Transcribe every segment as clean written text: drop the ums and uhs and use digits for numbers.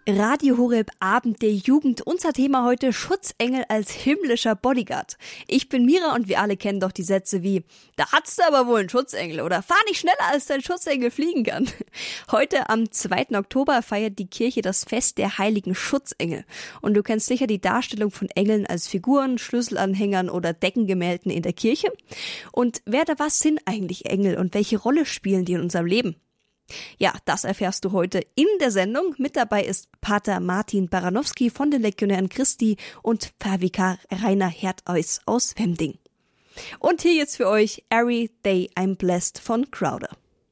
Radio Horeb Abend der Jugend. Unser Thema heute: Schutzengel als himmlischer Bodyguard. Ich bin Mira und wir alle kennen doch die Sätze wie: Da hat's aber wohl einen Schutzengel oder fahr nicht schneller, als dein Schutzengel fliegen kann. Heute am 2. Oktober feiert die Kirche das Fest der heiligen Schutzengel. Und du kennst sicher die Darstellung von Engeln als Figuren, Schlüsselanhängern oder Deckengemälden in der Kirche. Und wer oder was sind eigentlich Engel und welche Rolle spielen die in unserem Leben? Ja, das erfährst du heute in der Sendung. Mit dabei ist Pater Martin Baranowski von den Legionären Christi und Pfarrvikar Rainer Herteus aus Wemding. Und hier jetzt für euch Every Day I'm Blessed von Crowder.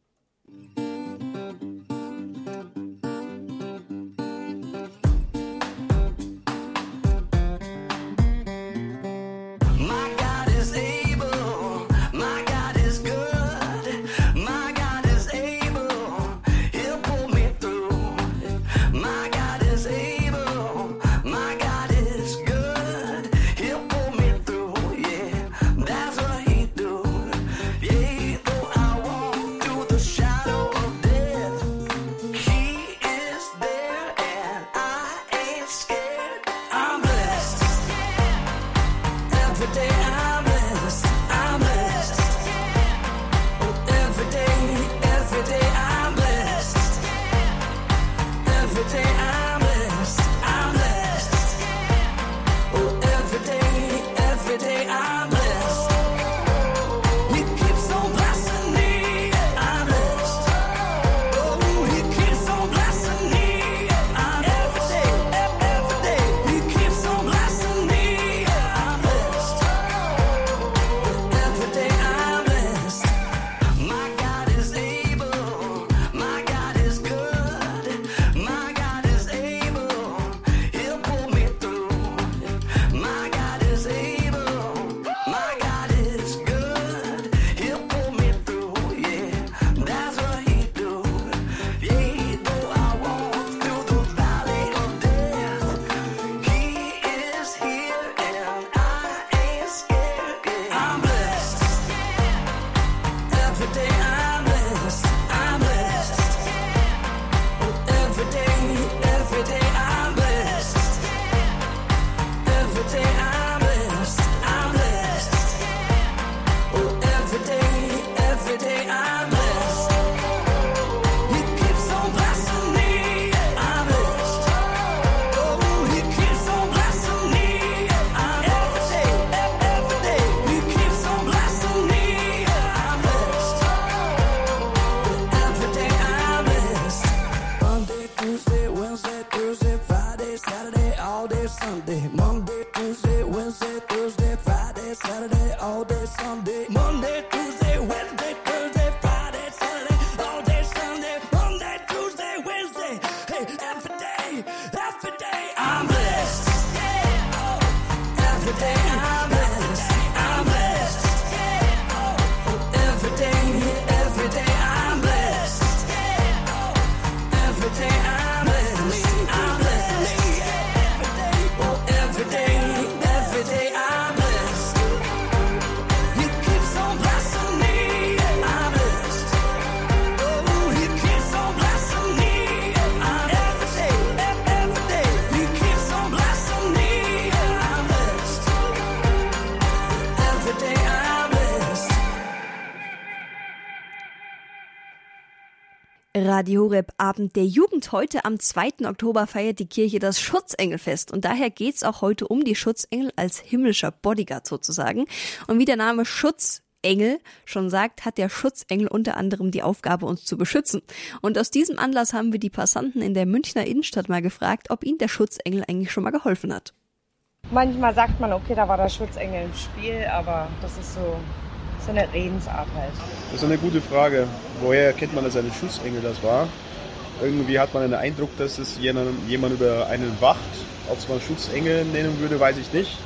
Radio Horeb Abend der Jugend. Heute am 2. Oktober feiert die Kirche das Schutzengelfest. Und daher geht's auch heute um die Schutzengel als himmlischer Bodyguard sozusagen. Und wie der Name Schutzengel schon sagt, hat der Schutzengel unter anderem die Aufgabe, uns zu beschützen. Und aus diesem Anlass haben wir die Passanten in der Münchner Innenstadt mal gefragt, ob ihnen der Schutzengel eigentlich schon mal geholfen hat. Manchmal sagt man, okay, da war der Schutzengel im Spiel, aber das ist so eine Redensart halt. Das ist eine gute Frage. Woher erkennt man, dass ein Schutzengel das war? Irgendwie hat man den Eindruck, dass es jemand über einen wacht. Ob es man Schutzengel nennen würde, weiß ich nicht.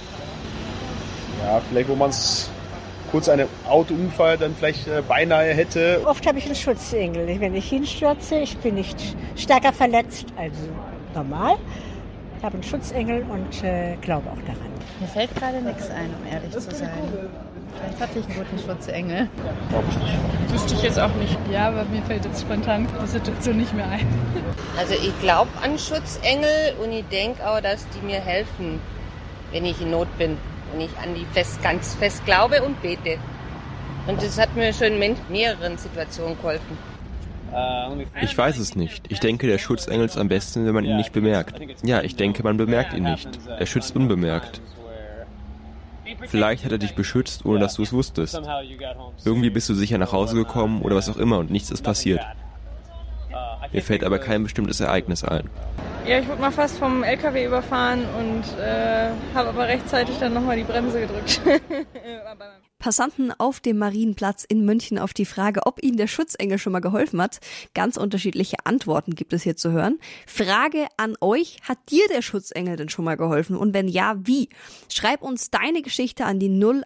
Ja, vielleicht wo man es kurz einen Autounfall dann vielleicht beinahe hätte. Oft habe ich einen Schutzengel. Wenn ich hinstürze, ich bin nicht stärker verletzt als normal. Ich habe einen Schutzengel und glaube auch daran. Mir fällt gerade nichts ein, um ehrlich zu sein. Vielleicht hatte ich einen guten Schutzengel. Wüsste ich jetzt auch nicht. Ja, aber mir fällt jetzt spontan die Situation nicht mehr ein. Also ich glaube an Schutzengel und ich denke auch, dass die mir helfen, wenn ich in Not bin. Und ich an die ganz fest glaube und bete. Und das hat mir schon in mehreren Situationen geholfen. Ich weiß es nicht. Ich denke, der Schutzengel ist am besten, wenn man ihn nicht bemerkt. Ja, ich denke, man bemerkt ihn nicht. Er schützt unbemerkt. Vielleicht hat er dich beschützt, ohne dass du es wusstest. Irgendwie bist du sicher nach Hause gekommen oder was auch immer und nichts ist passiert. Mir fällt aber kein bestimmtes Ereignis ein. Ja, ich wurde mal fast vom LKW überfahren und habe aber rechtzeitig dann nochmal die Bremse gedrückt. Passanten auf dem Marienplatz in München auf die Frage, ob ihnen der Schutzengel schon mal geholfen hat. Ganz unterschiedliche Antworten gibt es hier zu hören. Frage an euch, hat dir der Schutzengel denn schon mal geholfen? Und wenn ja, wie? Schreib uns deine Geschichte an die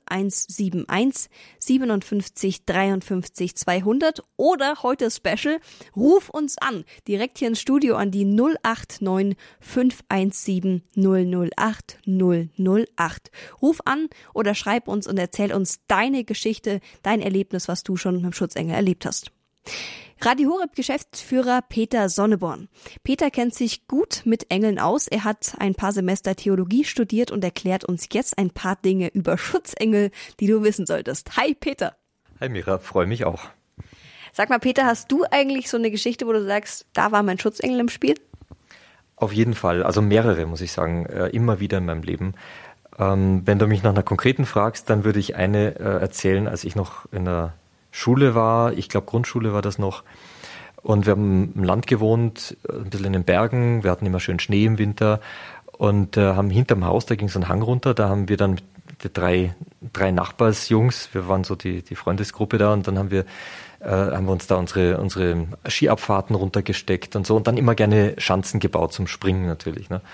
0171 57 53 200 oder heute Special, ruf uns an, direkt hier ins Studio an die 089 517 008 008. Ruf an oder schreib uns und erzähl uns deine Geschichte, dein Erlebnis, was du schon mit dem Schutzengel erlebt hast. Radio Horeb Geschäftsführer Peter Sonneborn. Peter kennt sich gut mit Engeln aus. Er hat ein paar Semester Theologie studiert und erklärt uns jetzt ein paar Dinge über Schutzengel, die du wissen solltest. Hi Peter. Hi Mira, freue mich auch. Sag mal Peter, hast du eigentlich so eine Geschichte, wo du sagst, da war mein Schutzengel im Spiel? Auf jeden Fall, also mehrere muss ich sagen, immer wieder in meinem Leben. Wenn du mich nach einer konkreten fragst, dann würde ich eine erzählen, als ich noch in der Schule war, ich glaube Grundschule war das noch, und wir haben im Land gewohnt, ein bisschen in den Bergen, wir hatten immer schön Schnee im Winter und haben hinterm Haus, da ging so ein Hang runter, da haben wir dann mit drei Nachbarsjungs, wir waren so die Freundesgruppe da, und dann haben wir uns da unsere Skiabfahrten runtergesteckt und so, und dann immer gerne Schanzen gebaut zum Springen natürlich, ne?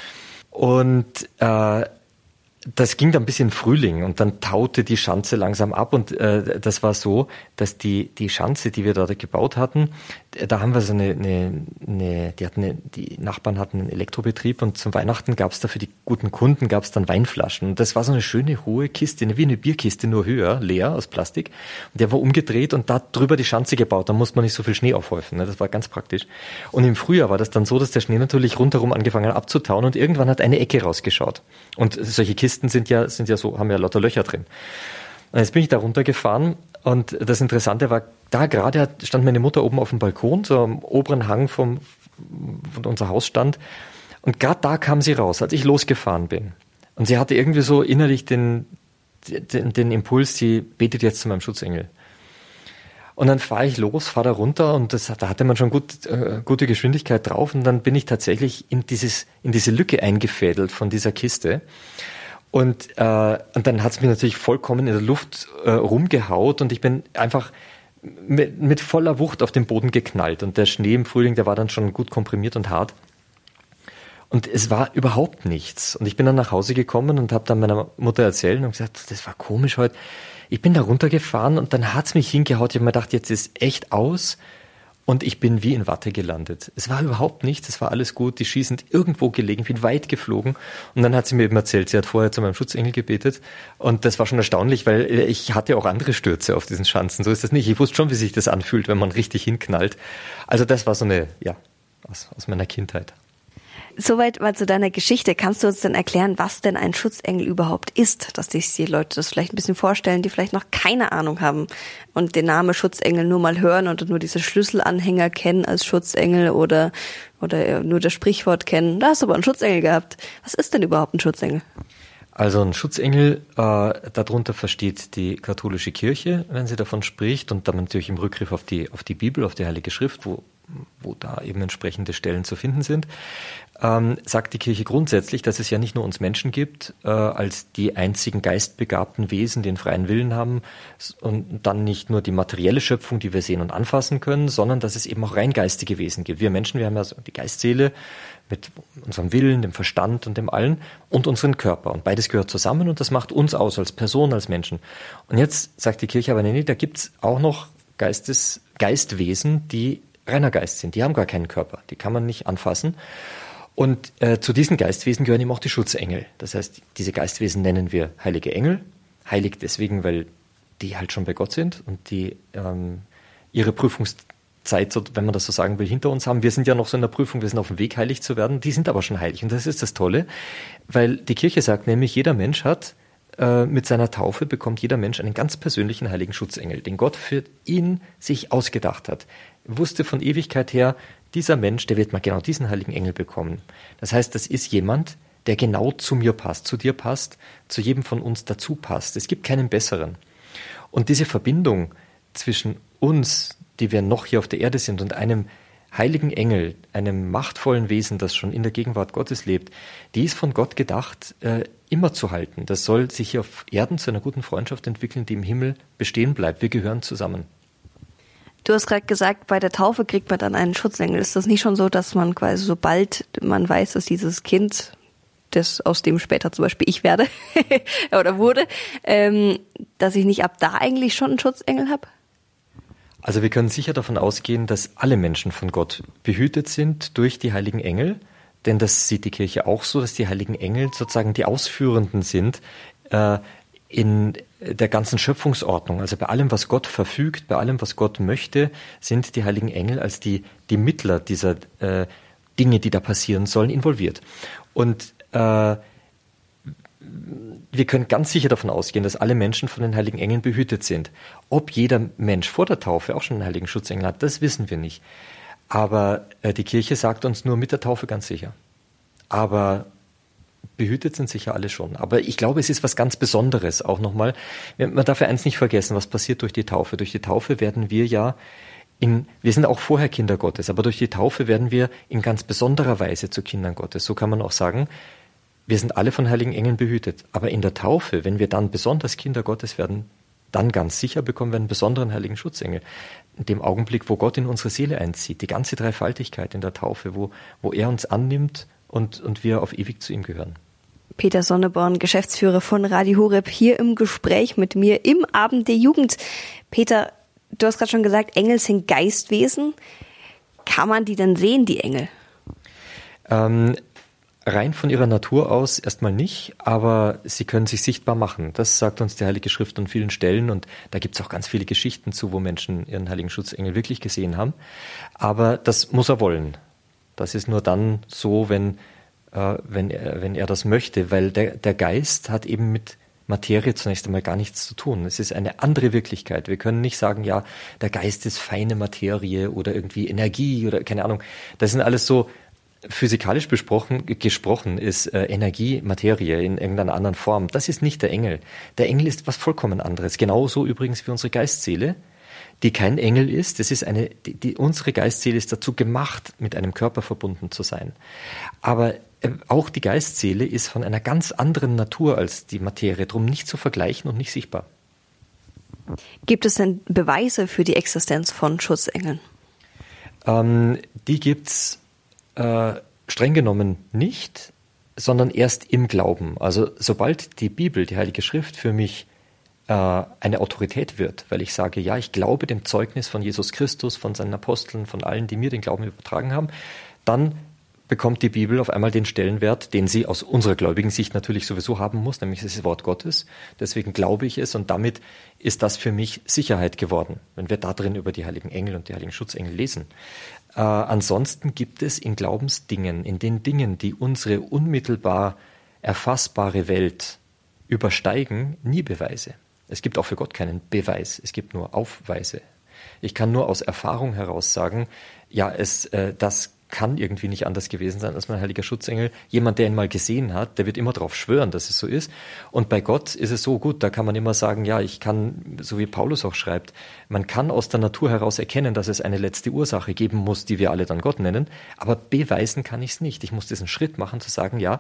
Und das ging dann ein bisschen Frühling und dann taute die Schanze langsam ab, und das war so, dass die Schanze, die wir da gebaut hatten, da haben wir so die Nachbarn hatten einen Elektrobetrieb, und zum Weihnachten gab es da für die guten Kunden gab es dann Weinflaschen, und das war so eine schöne hohe Kiste, wie eine Bierkiste, nur höher, leer aus Plastik, und der war umgedreht und da drüber die Schanze gebaut, da musste man nicht so viel Schnee aufhäufen, ne? Das war ganz praktisch. Und im Frühjahr war das dann so, dass der Schnee natürlich rundherum angefangen hat abzutauen, und irgendwann hat eine Ecke rausgeschaut, und solche Kisten sind ja so, haben ja lauter Löcher drin. Und jetzt bin ich da runtergefahren, und das Interessante war, da gerade stand meine Mutter oben auf dem Balkon, so am oberen Hang von unser Haus stand, und gerade da kam sie raus, als ich losgefahren bin. Und sie hatte irgendwie so innerlich den Impuls, sie betet jetzt zu meinem Schutzengel. Und dann fahre ich los, fahre da runter, und da hatte man schon gute Geschwindigkeit drauf, und dann bin ich tatsächlich in diese Lücke eingefädelt von dieser Kiste. Und dann hat es mich natürlich vollkommen in der Luft rumgehaut, und ich bin einfach mit voller Wucht auf den Boden geknallt. Und der Schnee im Frühling, der war dann schon gut komprimiert und hart. Und es war überhaupt nichts. Und ich bin dann nach Hause gekommen und habe dann meiner Mutter erzählt und gesagt, das war komisch heute. Ich bin da runtergefahren, und dann hat's mich hingehaut. Ich habe mir gedacht, jetzt ist echt aus. Und ich bin wie in Watte gelandet. Es war überhaupt nichts, es war alles gut. Die Ski sind irgendwo gelegen, ich bin weit geflogen. Und dann hat sie mir eben erzählt, sie hat vorher zu meinem Schutzengel gebetet. Und das war schon erstaunlich, weil ich hatte auch andere Stürze auf diesen Schanzen. So ist das nicht. Ich wusste schon, wie sich das anfühlt, wenn man richtig hinknallt. Also das war so eine, ja, aus meiner Kindheit. Soweit mal zu deiner Geschichte. Kannst du uns denn erklären, was denn ein Schutzengel überhaupt ist? Dass sich die Leute das vielleicht ein bisschen vorstellen, die vielleicht noch keine Ahnung haben und den Namen Schutzengel nur mal hören und nur diese Schlüsselanhänger kennen als Schutzengel oder nur das Sprichwort kennen. Da hast du aber einen Schutzengel gehabt. Was ist denn überhaupt ein Schutzengel? Also ein Schutzengel, darunter versteht die katholische Kirche, wenn sie davon spricht, und dann natürlich im Rückgriff auf die Bibel, auf die Heilige Schrift, wo da eben entsprechende Stellen zu finden sind, sagt die Kirche grundsätzlich, dass es ja nicht nur uns Menschen gibt, als die einzigen geistbegabten Wesen, die einen freien Willen haben, und dann nicht nur die materielle Schöpfung, die wir sehen und anfassen können, sondern dass es eben auch rein geistige Wesen gibt. Wir Menschen, wir haben ja so die Geistseele mit unserem Willen, dem Verstand und dem Allen und unseren Körper. Und beides gehört zusammen, und das macht uns aus als Person, als Menschen. Und jetzt sagt die Kirche aber, nee, da gibt's auch noch Geistwesen, die reiner Geist sind. Die haben gar keinen Körper, die kann man nicht anfassen. Und zu diesen Geistwesen gehören eben auch die Schutzengel. Das heißt, diese Geistwesen nennen wir heilige Engel. Heilig deswegen, weil die halt schon bei Gott sind und die ihre Prüfungszeit, wenn man das so sagen will, hinter uns haben. Wir sind ja noch so in der Prüfung, wir sind auf dem Weg, heilig zu werden. Die sind aber schon heilig. Und das ist das Tolle, weil die Kirche sagt nämlich, jeder Mensch hat mit seiner Taufe bekommt jeder Mensch einen ganz persönlichen heiligen Schutzengel, den Gott für ihn sich ausgedacht hat. Er wusste von Ewigkeit her, dieser Mensch, der wird mal genau diesen heiligen Engel bekommen. Das heißt, das ist jemand, der genau zu mir passt, zu dir passt, zu jedem von uns dazu passt. Es gibt keinen besseren. Und diese Verbindung zwischen uns, die wir noch hier auf der Erde sind, und einem heiligen Engel, einem machtvollen Wesen, das schon in der Gegenwart Gottes lebt, die ist von Gott gedacht, immer zu halten. Das soll sich hier auf Erden zu einer guten Freundschaft entwickeln, die im Himmel bestehen bleibt. Wir gehören zusammen. Du hast gerade gesagt, bei der Taufe kriegt man dann einen Schutzengel. Ist das nicht schon so, dass man quasi, sobald man weiß, dass dieses Kind, das aus dem später zum Beispiel ich werde oder wurde, dass ich nicht ab da eigentlich schon einen Schutzengel habe? Also wir können sicher davon ausgehen, dass alle Menschen von Gott behütet sind durch die heiligen Engel, denn das sieht die Kirche auch so, dass die heiligen Engel sozusagen die Ausführenden sind in der ganzen Schöpfungsordnung. Also bei allem, was Gott verfügt, bei allem, was Gott möchte, sind die heiligen Engel als die Mittler dieser Dinge, die da passieren sollen, involviert. Und wir können ganz sicher davon ausgehen, dass alle Menschen von den heiligen Engeln behütet sind. Ob jeder Mensch vor der Taufe auch schon einen heiligen Schutzengel hat, das wissen wir nicht. Aber die Kirche sagt uns nur mit der Taufe ganz sicher. Aber behütet sind sicher alle schon. Aber ich glaube, es ist was ganz Besonderes auch nochmal. Man darf ja eins nicht vergessen, was passiert durch die Taufe. Durch die Taufe werden wir ja wir sind auch vorher Kinder Gottes, aber durch die Taufe werden wir in ganz besonderer Weise zu Kindern Gottes. So kann man auch sagen, wir sind alle von heiligen Engeln behütet. Aber in der Taufe, wenn wir dann besonders Kinder Gottes werden, dann ganz sicher bekommen wir einen besonderen heiligen Schutzengel. In dem Augenblick, wo Gott in unsere Seele einzieht, die ganze Dreifaltigkeit in der Taufe, wo er uns annimmt und wir auf ewig zu ihm gehören. Peter Sonneborn, Geschäftsführer von Radio Horeb, hier im Gespräch mit mir im Abend der Jugend. Peter, du hast gerade schon gesagt, Engel sind Geistwesen. Kann man die denn sehen, die Engel? Rein von ihrer Natur aus erstmal nicht, aber sie können sich sichtbar machen. Das sagt uns die Heilige Schrift an vielen Stellen und da gibt es auch ganz viele Geschichten zu, wo Menschen ihren heiligen Schutzengel wirklich gesehen haben. Aber das muss er wollen. Das ist nur dann so, wenn er das möchte, weil der Geist hat eben mit Materie zunächst einmal gar nichts zu tun. Es ist eine andere Wirklichkeit. Wir können nicht sagen, ja, der Geist ist feine Materie oder irgendwie Energie oder keine Ahnung. Das sind alles so physikalisch gesprochen ist Energie Materie in irgendeiner anderen Form. Das ist nicht der Engel. Der Engel ist was vollkommen anderes. Genauso übrigens wie unsere Geistseele, die kein Engel ist. Das ist unsere Geistseele ist dazu gemacht, mit einem Körper verbunden zu sein. Aber auch die Geistseele ist von einer ganz anderen Natur als die Materie, darum nicht zu vergleichen und nicht sichtbar. Gibt es denn Beweise für die Existenz von Schutzengeln? Die gibt's streng genommen nicht, sondern erst im Glauben. Also sobald die Bibel, die Heilige Schrift für mich eine Autorität wird, weil ich sage, ja, ich glaube dem Zeugnis von Jesus Christus, von seinen Aposteln, von allen, die mir den Glauben übertragen haben, dann bekommt die Bibel auf einmal den Stellenwert, den sie aus unserer gläubigen Sicht natürlich sowieso haben muss, nämlich das Wort Gottes. Deswegen glaube ich es und damit ist das für mich Sicherheit geworden, wenn wir da drin über die heiligen Engel und die heiligen Schutzengel lesen. Ansonsten gibt es in Glaubensdingen, in den Dingen, die unsere unmittelbar erfassbare Welt übersteigen, nie Beweise. Es gibt auch für Gott keinen Beweis, es gibt nur Aufweise. Ich kann nur aus Erfahrung heraus sagen, ja, das kann irgendwie nicht anders gewesen sein als mein heiliger Schutzengel. Jemand, der ihn mal gesehen hat, der wird immer darauf schwören, dass es so ist. Und bei Gott ist es so gut, da kann man immer sagen, ja, ich kann, so wie Paulus auch schreibt, man kann aus der Natur heraus erkennen, dass es eine letzte Ursache geben muss, die wir alle dann Gott nennen, aber beweisen kann ich es nicht. Ich muss diesen Schritt machen, zu sagen, ja,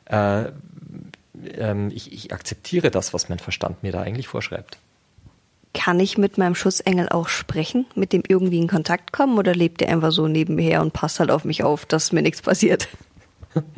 ich akzeptiere das, was mein Verstand mir da eigentlich vorschreibt. Kann ich mit meinem Schutzengel auch sprechen, mit dem irgendwie in Kontakt kommen oder lebt der einfach so nebenher und passt halt auf mich auf, dass mir nichts passiert?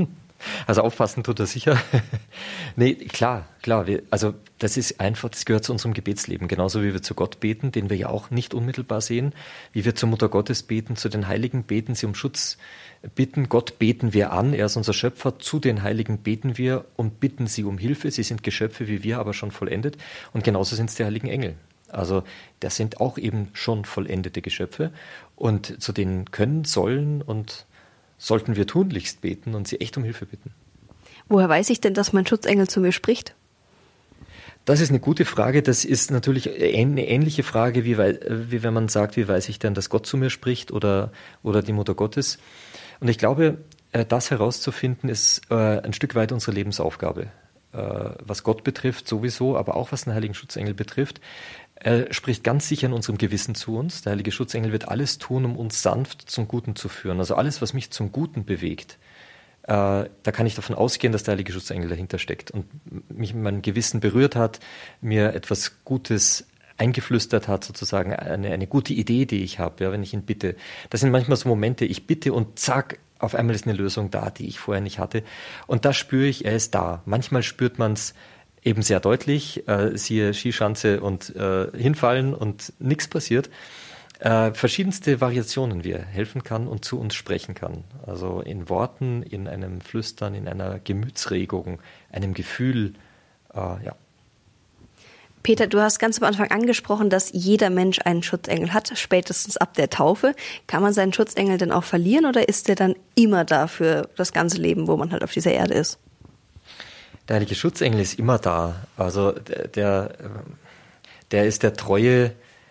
Also aufpassen tut er sicher. Nee, klar. Also das ist einfach, das gehört zu unserem Gebetsleben. Genauso wie wir zu Gott beten, den wir ja auch nicht unmittelbar sehen, wie wir zur Mutter Gottes beten, zu den Heiligen beten, sie um Schutz bitten. Gott beten wir an, er ist unser Schöpfer. Zu den Heiligen beten wir und bitten sie um Hilfe. Sie sind Geschöpfe wie wir, aber schon vollendet. Und genauso sind es die heiligen Engel. Also das sind auch eben schon vollendete Geschöpfe. Und zu denen können, sollen und sollten wir tunlichst beten und sie echt um Hilfe bitten. Woher weiß ich denn, dass mein Schutzengel zu mir spricht? Das ist eine gute Frage. Das ist natürlich eine ähnliche Frage, wie wenn man sagt, wie weiß ich denn, dass Gott zu mir spricht oder die Mutter Gottes. Und ich glaube, das herauszufinden, ist ein Stück weit unsere Lebensaufgabe. Was Gott betrifft sowieso, aber auch was den heiligen Schutzengel betrifft. Er spricht ganz sicher in unserem Gewissen zu uns. Der heilige Schutzengel wird alles tun, um uns sanft zum Guten zu führen. Also alles, was mich zum Guten bewegt, da kann ich davon ausgehen, dass der heilige Schutzengel dahinter steckt und mich in meinem Gewissen berührt hat, mir etwas Gutes eingeflüstert hat, sozusagen eine gute Idee, die ich habe, ja, wenn ich ihn bitte. Das sind manchmal so Momente, ich bitte und zack, auf einmal ist eine Lösung da, die ich vorher nicht hatte. Und da spüre ich, er ist da. Manchmal spürt man es eben sehr deutlich, siehe Skischanze und hinfallen und nichts passiert. Verschiedenste Variationen, wie er helfen kann und zu uns sprechen kann. Also in Worten, in einem Flüstern, in einer Gemütsregung, einem Gefühl, ja. Peter, du hast ganz am Anfang angesprochen, dass jeder Mensch einen Schutzengel hat, spätestens ab der Taufe. Kann man seinen Schutzengel denn auch verlieren oder ist der dann immer da für das ganze Leben, wo man halt auf dieser Erde ist? Der heilige Schutzengel ist immer da. Also der ist der treue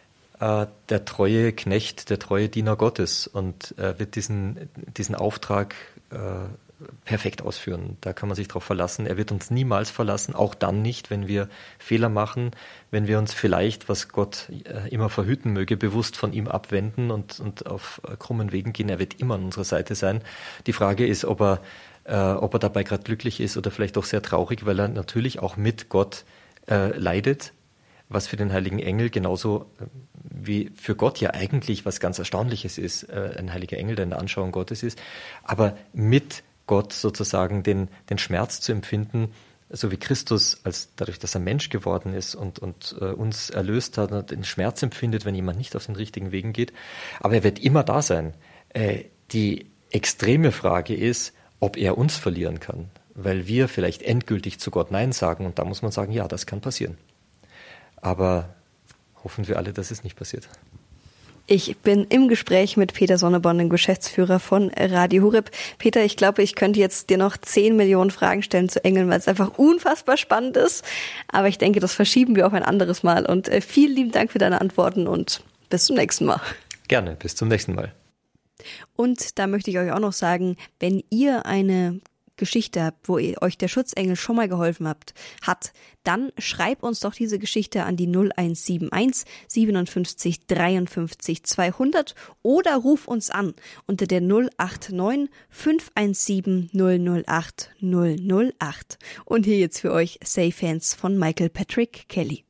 Knecht, der treue Diener Gottes und wird diesen Auftrag perfekt ausführen. Da kann man sich drauf verlassen. Er wird uns niemals verlassen, auch dann nicht, wenn wir Fehler machen, wenn wir uns vielleicht, was Gott immer verhüten möge, bewusst von ihm abwenden und auf krummen Wegen gehen. Er wird immer an unserer Seite sein. Die Frage ist, ob er dabei gerade glücklich ist oder vielleicht auch sehr traurig, weil er natürlich auch mit Gott leidet, was für den heiligen Engel genauso wie für Gott ja eigentlich was ganz Erstaunliches ist, ein heiliger Engel, der in der Anschauung Gottes ist, aber mit Gott sozusagen den Schmerz zu empfinden, so wie Christus, dadurch, dass er Mensch geworden ist und uns erlöst hat, und den Schmerz empfindet, wenn jemand nicht auf den richtigen Wegen geht. Aber er wird immer da sein. Die extreme Frage ist, ob er uns verlieren kann, weil wir vielleicht endgültig zu Gott Nein sagen. Und da muss man sagen, ja, das kann passieren. Aber hoffen wir alle, dass es nicht passiert. Ich bin im Gespräch mit Peter Sonneborn, dem Geschäftsführer von Radio Horeb. Peter, ich glaube, ich könnte jetzt dir noch 10 Millionen Fragen stellen zu Engeln, weil es einfach unfassbar spannend ist. Aber ich denke, das verschieben wir auf ein anderes Mal. Und vielen lieben Dank für deine Antworten und bis zum nächsten Mal. Gerne, bis zum nächsten Mal. Und da möchte ich euch auch noch sagen, wenn ihr eine Geschichte habt, wo euch der Schutzengel schon mal geholfen hat, dann schreibt uns doch diese Geschichte an die 0171 57 53 200 oder ruf uns an unter der 089 517 008 008. Und hier jetzt für euch Safe Hands von Michael Patrick Kelly.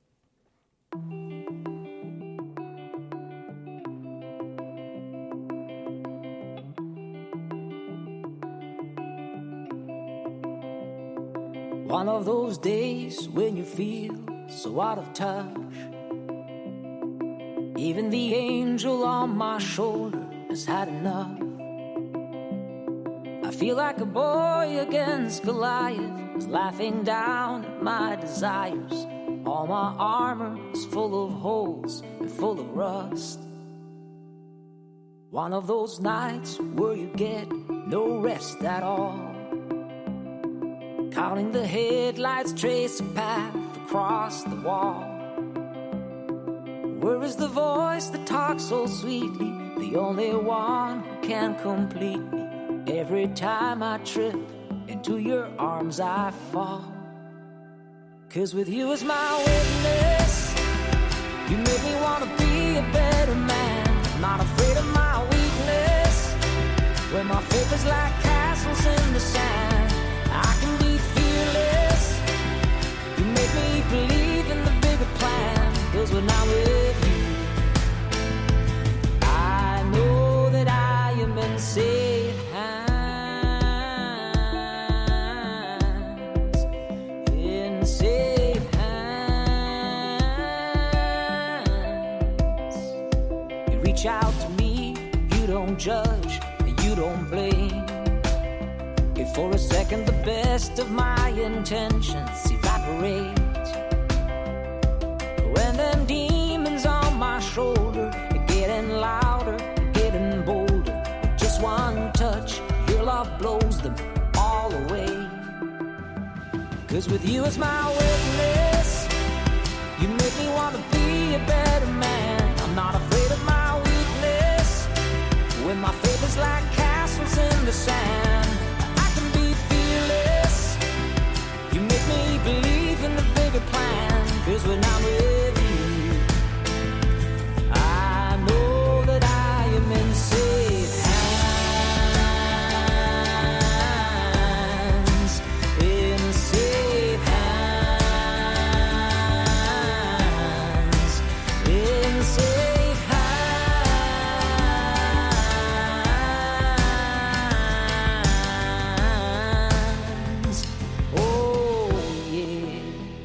One of those days when you feel so out of touch. Even the angel on my shoulder has had enough. I feel like a boy against Goliath, who's laughing down at my desires. All my armor is full of holes and full of rust. One of those nights where you get no rest at all. Counting the headlights, trace a path across the wall. Where is the voice that talks so sweetly? The only one who can complete me. Every time I trip, into your arms I fall. 'Cause with you as my witness, you make me wanna be a better man. Not afraid of my weakness, when my faith is like castles in the sand. I can be fearless. You make me believe in the bigger plan. 'Cause when I'm with you, I know that I am in safe hands. second, the best of my intentions evaporate. When them demons on my shoulder are getting louder, getting bolder, with just one touch, your love blows them all away. 'Cause with you as my witness, you make me want to be a better man. I'm not afraid of my weakness. When my faith is like castles in the sand, I can be fearless. You make me believe in the bigger plan. 'Cause when I'm with you, I know that I am in safe hands. In safe hands. In safe hands. Oh yeah.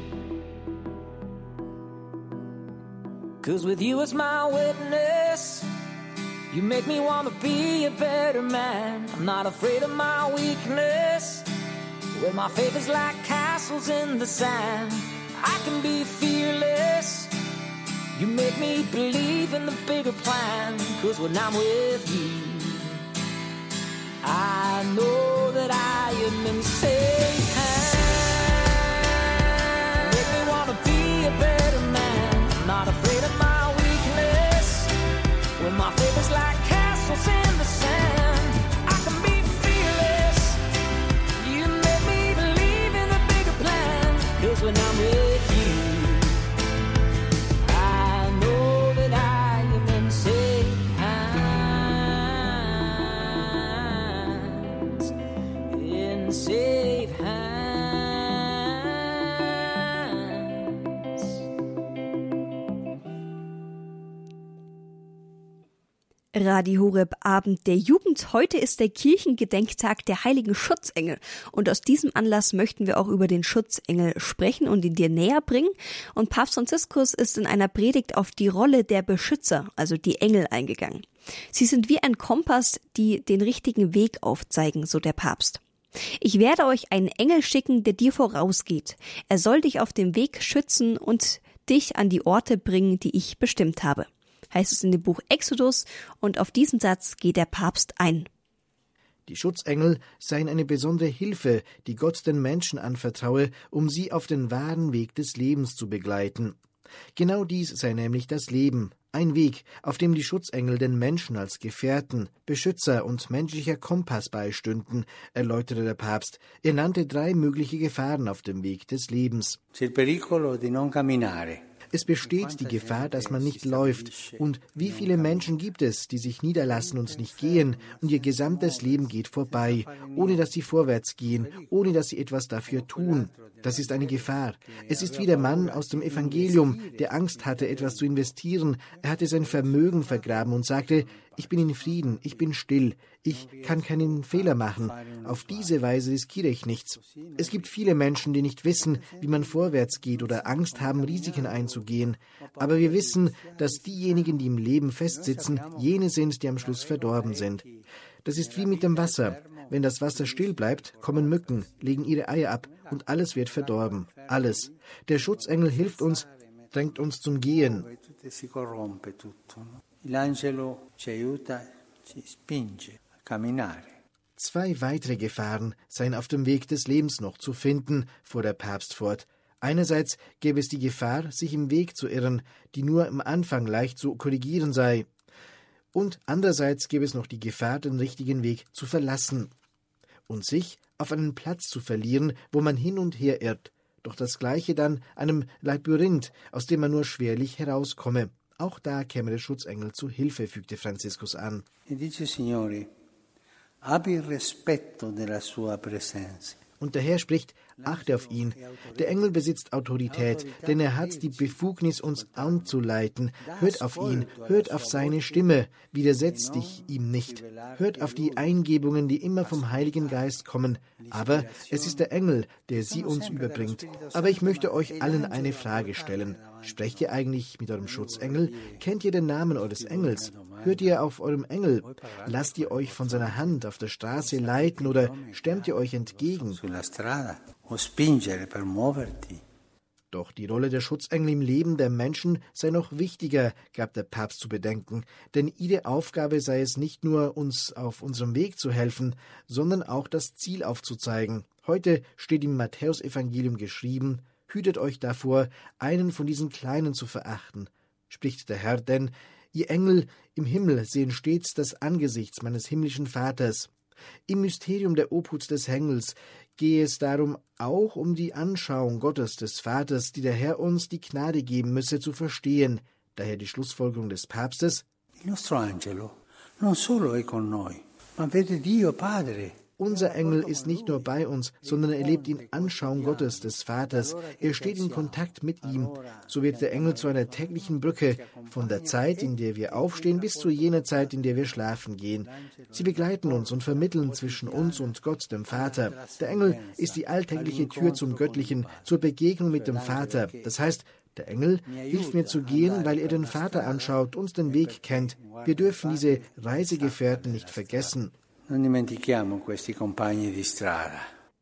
'Cause with you as my witness, you make me want to be a better man. I'm not afraid of my weakness. When my faith is like castles in the sand, I can be fearless. You make me believe in the bigger plan. 'Cause when I'm with you, I know that I am in safe hands. You make me want to be a better man. I'm not afraid of my weakness. When my faith is like castles in the sand, I can be fearless. You make me believe in the bigger plan. 'Cause when I'm with you, I know that I am in safe hands. In safe hands. Radio Horeb Abend der Jugend. Heute ist der Kirchengedenktag der heiligen Schutzengel. Und aus diesem Anlass möchten wir auch über den Schutzengel sprechen und ihn dir näher bringen. Und Papst Franziskus ist in einer Predigt auf die Rolle der Beschützer, also die Engel, eingegangen. Sie sind wie ein Kompass, die den richtigen Weg aufzeigen, so der Papst. Ich werde euch einen Engel schicken, der dir vorausgeht. Er soll dich auf dem Weg schützen und dich an die Orte bringen, die ich bestimmt habe, heißt es in dem Buch Exodus, und auf diesen Satz geht der Papst ein. Die Schutzengel seien eine besondere Hilfe, die Gott den Menschen anvertraue, um sie auf den wahren Weg des Lebens zu begleiten. Genau dies sei nämlich das Leben, ein Weg, auf dem die Schutzengel den Menschen als Gefährten, Beschützer und menschlicher Kompass beistünden, erläuterte der Papst. Er nannte 3 mögliche Gefahren auf dem Weg des Lebens. Es besteht die Gefahr, dass man nicht läuft. Und wie viele Menschen gibt es, die sich niederlassen und nicht gehen, und ihr gesamtes Leben geht vorbei, ohne dass sie vorwärts gehen, ohne dass sie etwas dafür tun. Das ist eine Gefahr. Es ist wie der Mann aus dem Evangelium, der Angst hatte, etwas zu investieren. Er hatte sein Vermögen vergraben und sagte, ich bin in Frieden, ich bin still, ich kann keinen Fehler machen. Auf diese Weise riskiere ich nichts. Es gibt viele Menschen, die nicht wissen, wie man vorwärts geht oder Angst haben, Risiken einzugehen. Aber wir wissen, dass diejenigen, die im Leben festsitzen, jene sind, die am Schluss verdorben sind. Das ist wie mit dem Wasser. Wenn das Wasser still bleibt, kommen Mücken, legen ihre Eier ab und alles wird verdorben. Alles. Der Schutzengel hilft uns, drängt uns zum Gehen. Zwei weitere Gefahren seien auf dem Weg des Lebens noch zu finden, fuhr der Papst fort. Einerseits gäbe es die Gefahr, sich im Weg zu irren, die nur am Anfang leicht zu korrigieren sei. Und andererseits gäbe es noch die Gefahr, den richtigen Weg zu verlassen und sich auf einen Platz zu verlieren, wo man hin und her irrt. Doch das Gleiche dann einem Labyrinth, aus dem man nur schwerlich herauskomme. Auch da käme der Schutzengel zu Hilfe, fügte Franziskus an. Und der Herr spricht, achte auf ihn. Der Engel besitzt Autorität, denn er hat die Befugnis, uns anzuleiten. Hört auf ihn, hört auf seine Stimme, widersetzt dich ihm nicht. Hört auf die Eingebungen, die immer vom Heiligen Geist kommen. Aber es ist der Engel, der sie uns überbringt. Aber ich möchte euch allen eine Frage stellen. Sprecht ihr eigentlich mit eurem Schutzengel? Kennt ihr den Namen eures Engels? Hört ihr auf eurem Engel? Lasst ihr euch von seiner Hand auf der Straße leiten oder stemmt ihr euch entgegen? Doch die Rolle der Schutzengel im Leben der Menschen sei noch wichtiger, gab der Papst zu bedenken. Denn ihre Aufgabe sei es nicht nur, uns auf unserem Weg zu helfen, sondern auch das Ziel aufzuzeigen. Heute steht im Matthäusevangelium geschrieben: Hütet euch davor, einen von diesen Kleinen zu verachten, spricht der Herr, denn ihr Engel im Himmel sehen stets das Angesicht meines himmlischen Vaters. Im Mysterium der Obhut des Engels gehe es darum auch um die Anschauung Gottes des Vaters, die der Herr uns die Gnade geben müsse, zu verstehen. Daher die Schlussfolgerung des Papstes: Il nostro angelo non solo è con noi, ma vede Dio Padre. Unser Engel ist nicht nur bei uns, sondern er lebt in Anschauung Gottes, des Vaters. Er steht in Kontakt mit ihm. So wird der Engel zu einer täglichen Brücke, von der Zeit, in der wir aufstehen, bis zu jener Zeit, in der wir schlafen gehen. Sie begleiten uns und vermitteln zwischen uns und Gott, dem Vater. Der Engel ist die alltägliche Tür zum Göttlichen, zur Begegnung mit dem Vater. Das heißt, der Engel hilft mir zu gehen, weil er den Vater anschaut und den Weg kennt. Wir dürfen diese Reisegefährten nicht vergessen. Non dimentichiamo questi compagni di strada.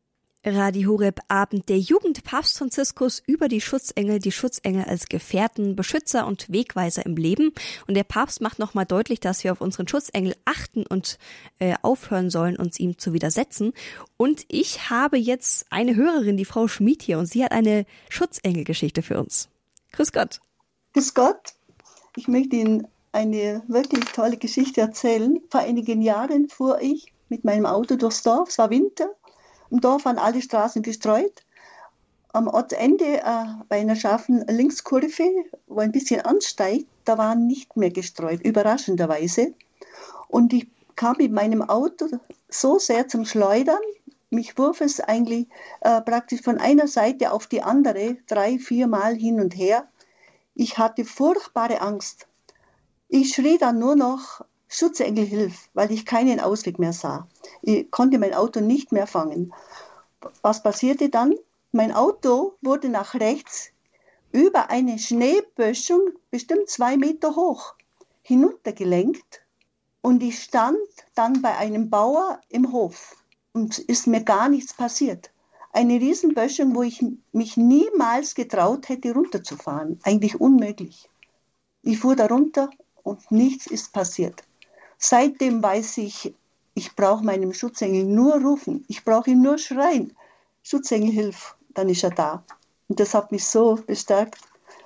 Radio Horeb Abend der Jugend. Papst Franziskus über die Schutzengel als Gefährten, Beschützer und Wegweiser im Leben. Und der Papst macht nochmal deutlich, dass wir auf unseren Schutzengel achten und aufhören sollen, uns ihm zu widersetzen. Und ich habe jetzt eine Hörerin, die Frau Schmid hier, und sie hat eine Schutzengelgeschichte für uns. Grüß Gott. Grüß Gott. Ich möchte Ihnen eine wirklich tolle Geschichte erzählen. Vor einigen Jahren fuhr ich mit meinem Auto durchs Dorf. Es war Winter. Im Dorf waren alle Straßen gestreut. Am Ortsende bei einer scharfen Linkskurve, wo ein bisschen ansteigt, da war nicht mehr gestreut, überraschenderweise. Und ich kam mit meinem Auto so sehr zum Schleudern. Mich wurf es eigentlich praktisch von einer Seite auf die andere, 3-4 Mal hin und her. Ich hatte furchtbare Angst. Ich schrie dann nur noch: Schutzengel, hilf, weil ich keinen Ausweg mehr sah. Ich konnte mein Auto nicht mehr fangen. Was passierte dann? Mein Auto wurde nach rechts über eine Schneeböschung, bestimmt 2 Meter hoch, hinuntergelenkt. Und ich stand dann bei einem Bauer im Hof und ist mir gar nichts passiert. Eine Riesenböschung, wo ich mich niemals getraut hätte, runterzufahren. Eigentlich unmöglich. Ich fuhr da runter und nichts ist passiert. Seitdem weiß ich, ich brauche meinem Schutzengel nur rufen. Ich brauche ihn nur schreien. Schutzengel, hilf, dann ist er da. Und das hat mich so bestärkt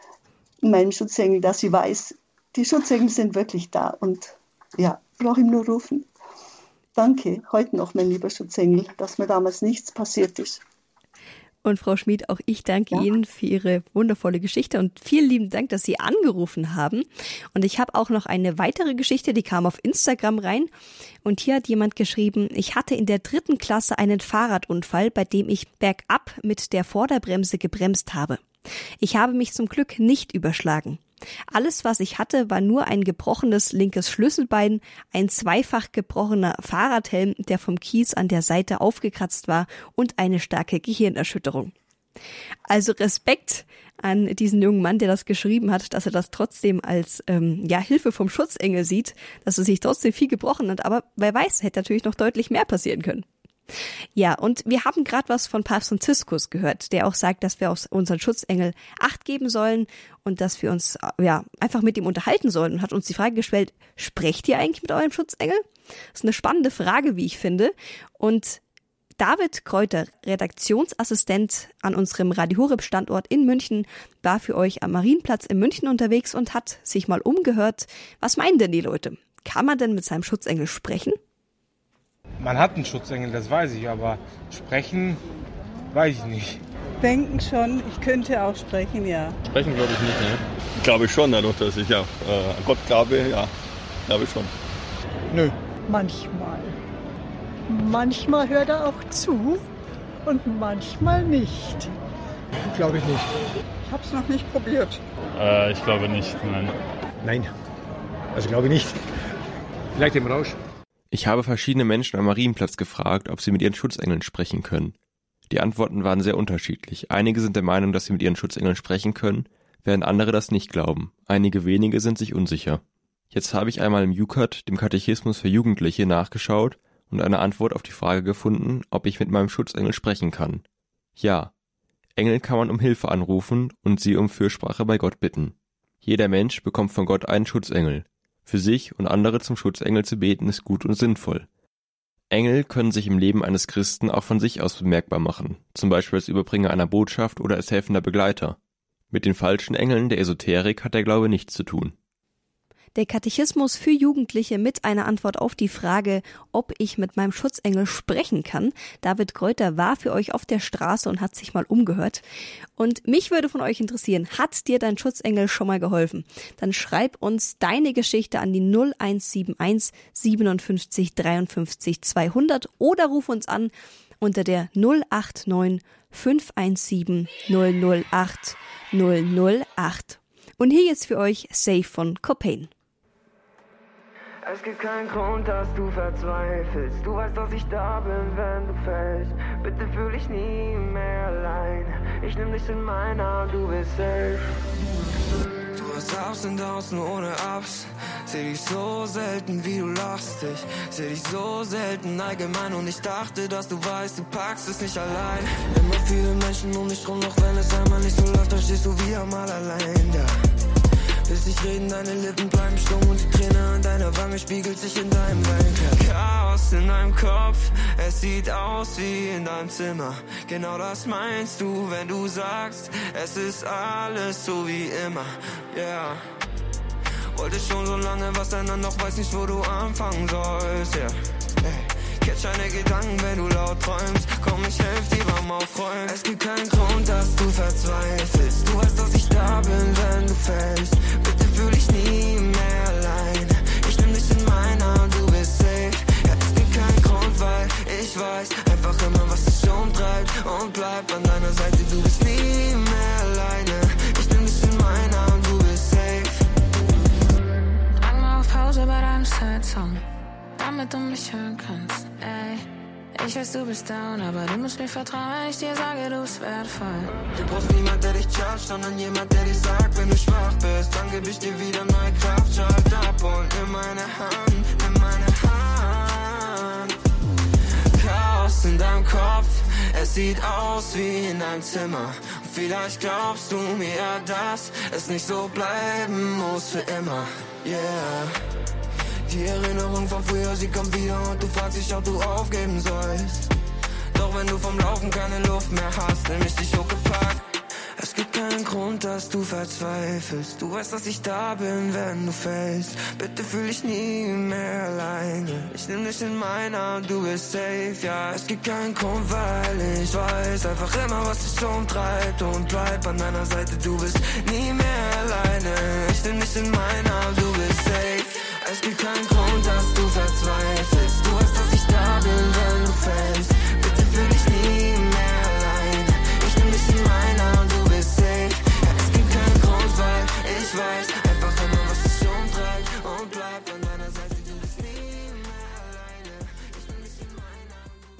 in meinem Schutzengel, dass ich weiß, die Schutzengel sind wirklich da. Und ja, ich brauche ihm nur rufen. Danke, heute noch, mein lieber Schutzengel, dass mir damals nichts passiert ist. Und Frau Schmid, auch ich danke Ihnen für Ihre wundervolle Geschichte und vielen lieben Dank, dass Sie angerufen haben. Und ich habe auch noch eine weitere Geschichte, die kam auf Instagram rein. Und hier hat jemand geschrieben: Ich hatte in der 3. Klasse einen Fahrradunfall, bei dem ich bergab mit der Vorderbremse gebremst habe. Ich habe mich zum Glück nicht überschlagen. Alles, was ich hatte, war nur ein gebrochenes linkes Schlüsselbein, ein zweifach gebrochener Fahrradhelm, der vom Kies an der Seite aufgekratzt war, und eine starke Gehirnerschütterung. Also Respekt an diesen jungen Mann, der das geschrieben hat, dass er das trotzdem als Hilfe vom Schutzengel sieht, dass er sich trotzdem viel gebrochen hat. Aber wer weiß, hätte natürlich noch deutlich mehr passieren können. Ja, und wir haben gerade was von Papst Franziskus gehört, der auch sagt, dass wir auf unseren Schutzengel Acht geben sollen und dass wir uns einfach mit ihm unterhalten sollen, und hat uns die Frage gestellt: Sprecht ihr eigentlich mit eurem Schutzengel? Das ist eine spannende Frage, wie ich finde. Und David Kräuter, Redaktionsassistent an unserem Radio Horeb Standort in München, war für euch am Marienplatz in München unterwegs und hat sich mal umgehört. Was meinen denn die Leute? Kann man denn mit seinem Schutzengel sprechen? Man hat einen Schutzengel, das weiß ich, aber sprechen, weiß ich nicht. Denken schon, ich könnte auch sprechen, ja. Sprechen glaube ich nicht, ne? Glaube ich schon, dadurch, dass ich an Gott glaube, ja, glaube ich schon. Nö. Manchmal. Manchmal hört er auch zu und manchmal nicht. Glaube ich nicht. Ich habe es noch nicht probiert. Ich glaube nicht, nein. Nein, also glaube ich nicht. Vielleicht im Rausch. Ich habe verschiedene Menschen am Marienplatz gefragt, ob sie mit ihren Schutzengeln sprechen können. Die Antworten waren sehr unterschiedlich. Einige sind der Meinung, dass sie mit ihren Schutzengeln sprechen können, während andere das nicht glauben. Einige wenige sind sich unsicher. Jetzt habe ich einmal im UCAT, dem Katechismus für Jugendliche, nachgeschaut und eine Antwort auf die Frage gefunden, ob ich mit meinem Schutzengel sprechen kann. Ja, Engel kann man um Hilfe anrufen und sie um Fürsprache bei Gott bitten. Jeder Mensch bekommt von Gott einen Schutzengel. Für sich und andere zum Schutzengel zu beten ist gut und sinnvoll. Engel können sich im Leben eines Christen auch von sich aus bemerkbar machen, zum Beispiel als Überbringer einer Botschaft oder als helfender Begleiter. Mit den falschen Engeln der Esoterik hat der Glaube nichts zu tun. Der Katechismus für Jugendliche mit einer Antwort auf die Frage, ob ich mit meinem Schutzengel sprechen kann. David Kräuter war für euch auf der Straße und hat sich mal umgehört. Und mich würde von euch interessieren, hat dir dein Schutzengel schon mal geholfen? Dann schreib uns deine Geschichte an die 0171 57 53 200 oder ruf uns an unter der 089 517 008 008. Und hier jetzt für euch Safe von Copain. Es gibt keinen Grund, dass du verzweifelst. Du weißt, dass ich da bin, wenn du fällst. Bitte fühl dich nie mehr allein. Ich nehm dich in meine Arme, du bist safe. Du hast Ups und Downs nur ohne Ups. Seh dich so selten, wie du lachst. Ich seh dich so selten allgemein. Und ich dachte, dass du weißt, du packst es nicht allein. Immer viele Menschen um dich rum, doch wenn es einmal nicht so läuft, dann stehst du wieder mal allein da. Bis ich reden, deine Lippen bleiben stumm und die Träne an deiner Wange spiegelt sich in deinem Wein. Chaos in deinem Kopf, es sieht aus wie in deinem Zimmer. Genau das meinst du, wenn du sagst, es ist alles so wie immer. Yeah. Wollte schon so lange was ändern, doch weiß nicht, wo du anfangen sollst. Yeah. Hey. Catch deine Gedanken, wenn du laut träumst. Komm, ich helf dir beim Aufräumen. Es gibt keinen Grund, dass du verzweifelst. Du weißt, dass ich da bin, wenn du fällst. Bitte fühl dich nie mehr allein. Ich nehm dich in meine Arme, du bist safe. Ja, es gibt keinen Grund, weil ich weiß einfach immer, was dich umtreibt. Und bleib an deiner Seite, du bist nie mehr alleine. Ich nehm dich in meine Arme, du bist safe. Drück mal auf Pause bei deinem Sad-Song, damit du mich hören kannst, ey. Ich weiß, du bist down, aber du musst mir vertrauen, wenn ich dir sage, du bist wertvoll. Du brauchst niemand, der dich judgt, sondern jemand, der dir sagt, wenn du schwach bist. Dann geb ich dir wieder neue Kraft, schalt ab und nimm meine Hand, nimm meine Hand. Chaos in deinem Kopf, es sieht aus wie in deinem Zimmer. Und vielleicht glaubst du mir, dass es nicht so bleiben muss für immer, yeah. Die Erinnerung von früher, sie kommt wieder und du fragst dich, ob du aufgeben sollst. Doch wenn du vom Laufen keine Luft mehr hast, nimm ich dich hochgepackt. Es gibt keinen Grund, dass du verzweifelst. Du weißt, dass ich da bin, wenn du fällst. Bitte fühl dich nie mehr alleine. Ich nehm dich in meine Arme, du bist safe, ja. Es gibt keinen Grund, weil ich weiß einfach immer, was dich umtreibt. Und bleib an deiner Seite, du bist nie mehr alleine. Ich nehm dich in meine Arme, du bist safe. Es gibt keinen Grund, dass du verzweifelst. Du weißt, dass ich da bin, wenn du fällst. Bitte fühl dich nie mehr allein. Ich nehm dich in meine Arme, du bist safe. Ja, es gibt keinen Grund, weil ich weiß einfach immer, was dich umtreibt. Und bleib an deiner Seite, du bist nie mehr alleine. Ich nehm dich in meine Arme, du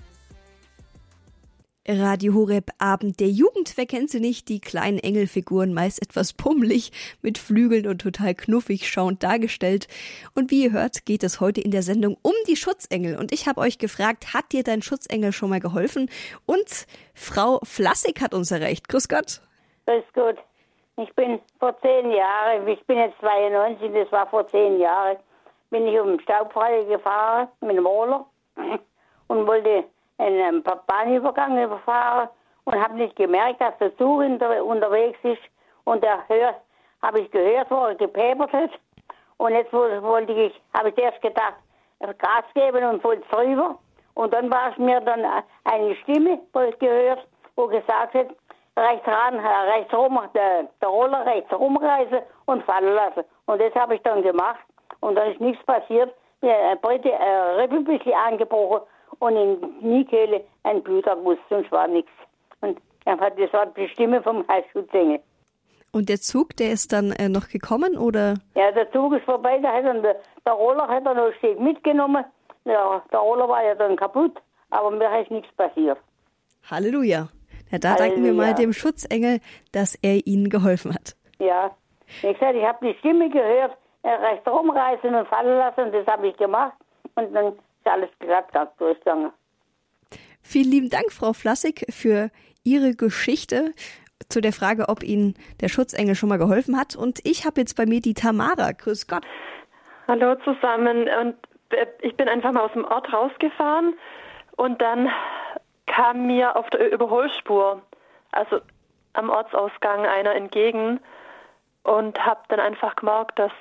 bist safe. Radio Horeb Abend der Jugend, wer kennt sie nicht? Die kleinen Engelfiguren, meist etwas pummelig, mit Flügeln und total knuffig schauend dargestellt. Und wie ihr hört, geht es heute in der Sendung um die Schutzengel. Und ich habe euch gefragt, hat dir dein Schutzengel schon mal geholfen? Und Frau Flassig hat uns erreicht. Grüß Gott. Grüß Gott. Ich bin vor 10 Jahren, ich bin jetzt 92, das war vor 10 Jahren, bin ich um den Staubfreier gefahren mit dem Roller und wollte einen Bahnübergang überfahren und habe nicht gemerkt, dass der Zug unterwegs ist. Und habe ich gehört, wo er gepäpert hat. Und jetzt habe ich erst gedacht, Gas geben und voll drüber. Und dann war es mir dann eine Stimme, wo ich gehört, wo gesagt hat, rechts rum, der Roller rechts rumreißen und fallen lassen. Und das habe ich dann gemacht. Und dann ist nichts passiert. Der Rippe ein bisschen angebrochen. Und in die Kniekehle ein Bluterguss, sonst war nichts. Und das war die Stimme vom Schutzengel. Und der Zug, der ist dann noch gekommen, oder? Ja, der Zug ist vorbei, der Roller hat er noch ein Stück mitgenommen. Ja, der Roller war ja dann kaputt, aber mir ist nichts passiert. Halleluja. Ja, da danken wir mal dem Schutzengel, dass er Ihnen geholfen hat. Ja, wie gesagt, ich habe die Stimme gehört, rechts rumreißen und fallen lassen. Und das habe ich gemacht. Und dann ist alles glatt durchgegangen. Vielen lieben Dank, Frau Flassig, für Ihre Geschichte zu der Frage, ob Ihnen der Schutzengel schon mal geholfen hat. Und ich habe jetzt bei mir die Tamara. Grüß Gott. Hallo zusammen. Und ich bin einfach mal aus dem Ort rausgefahren und dann kam mir auf der Überholspur, also am Ortsausgang, einer entgegen und habe dann einfach gemerkt, dass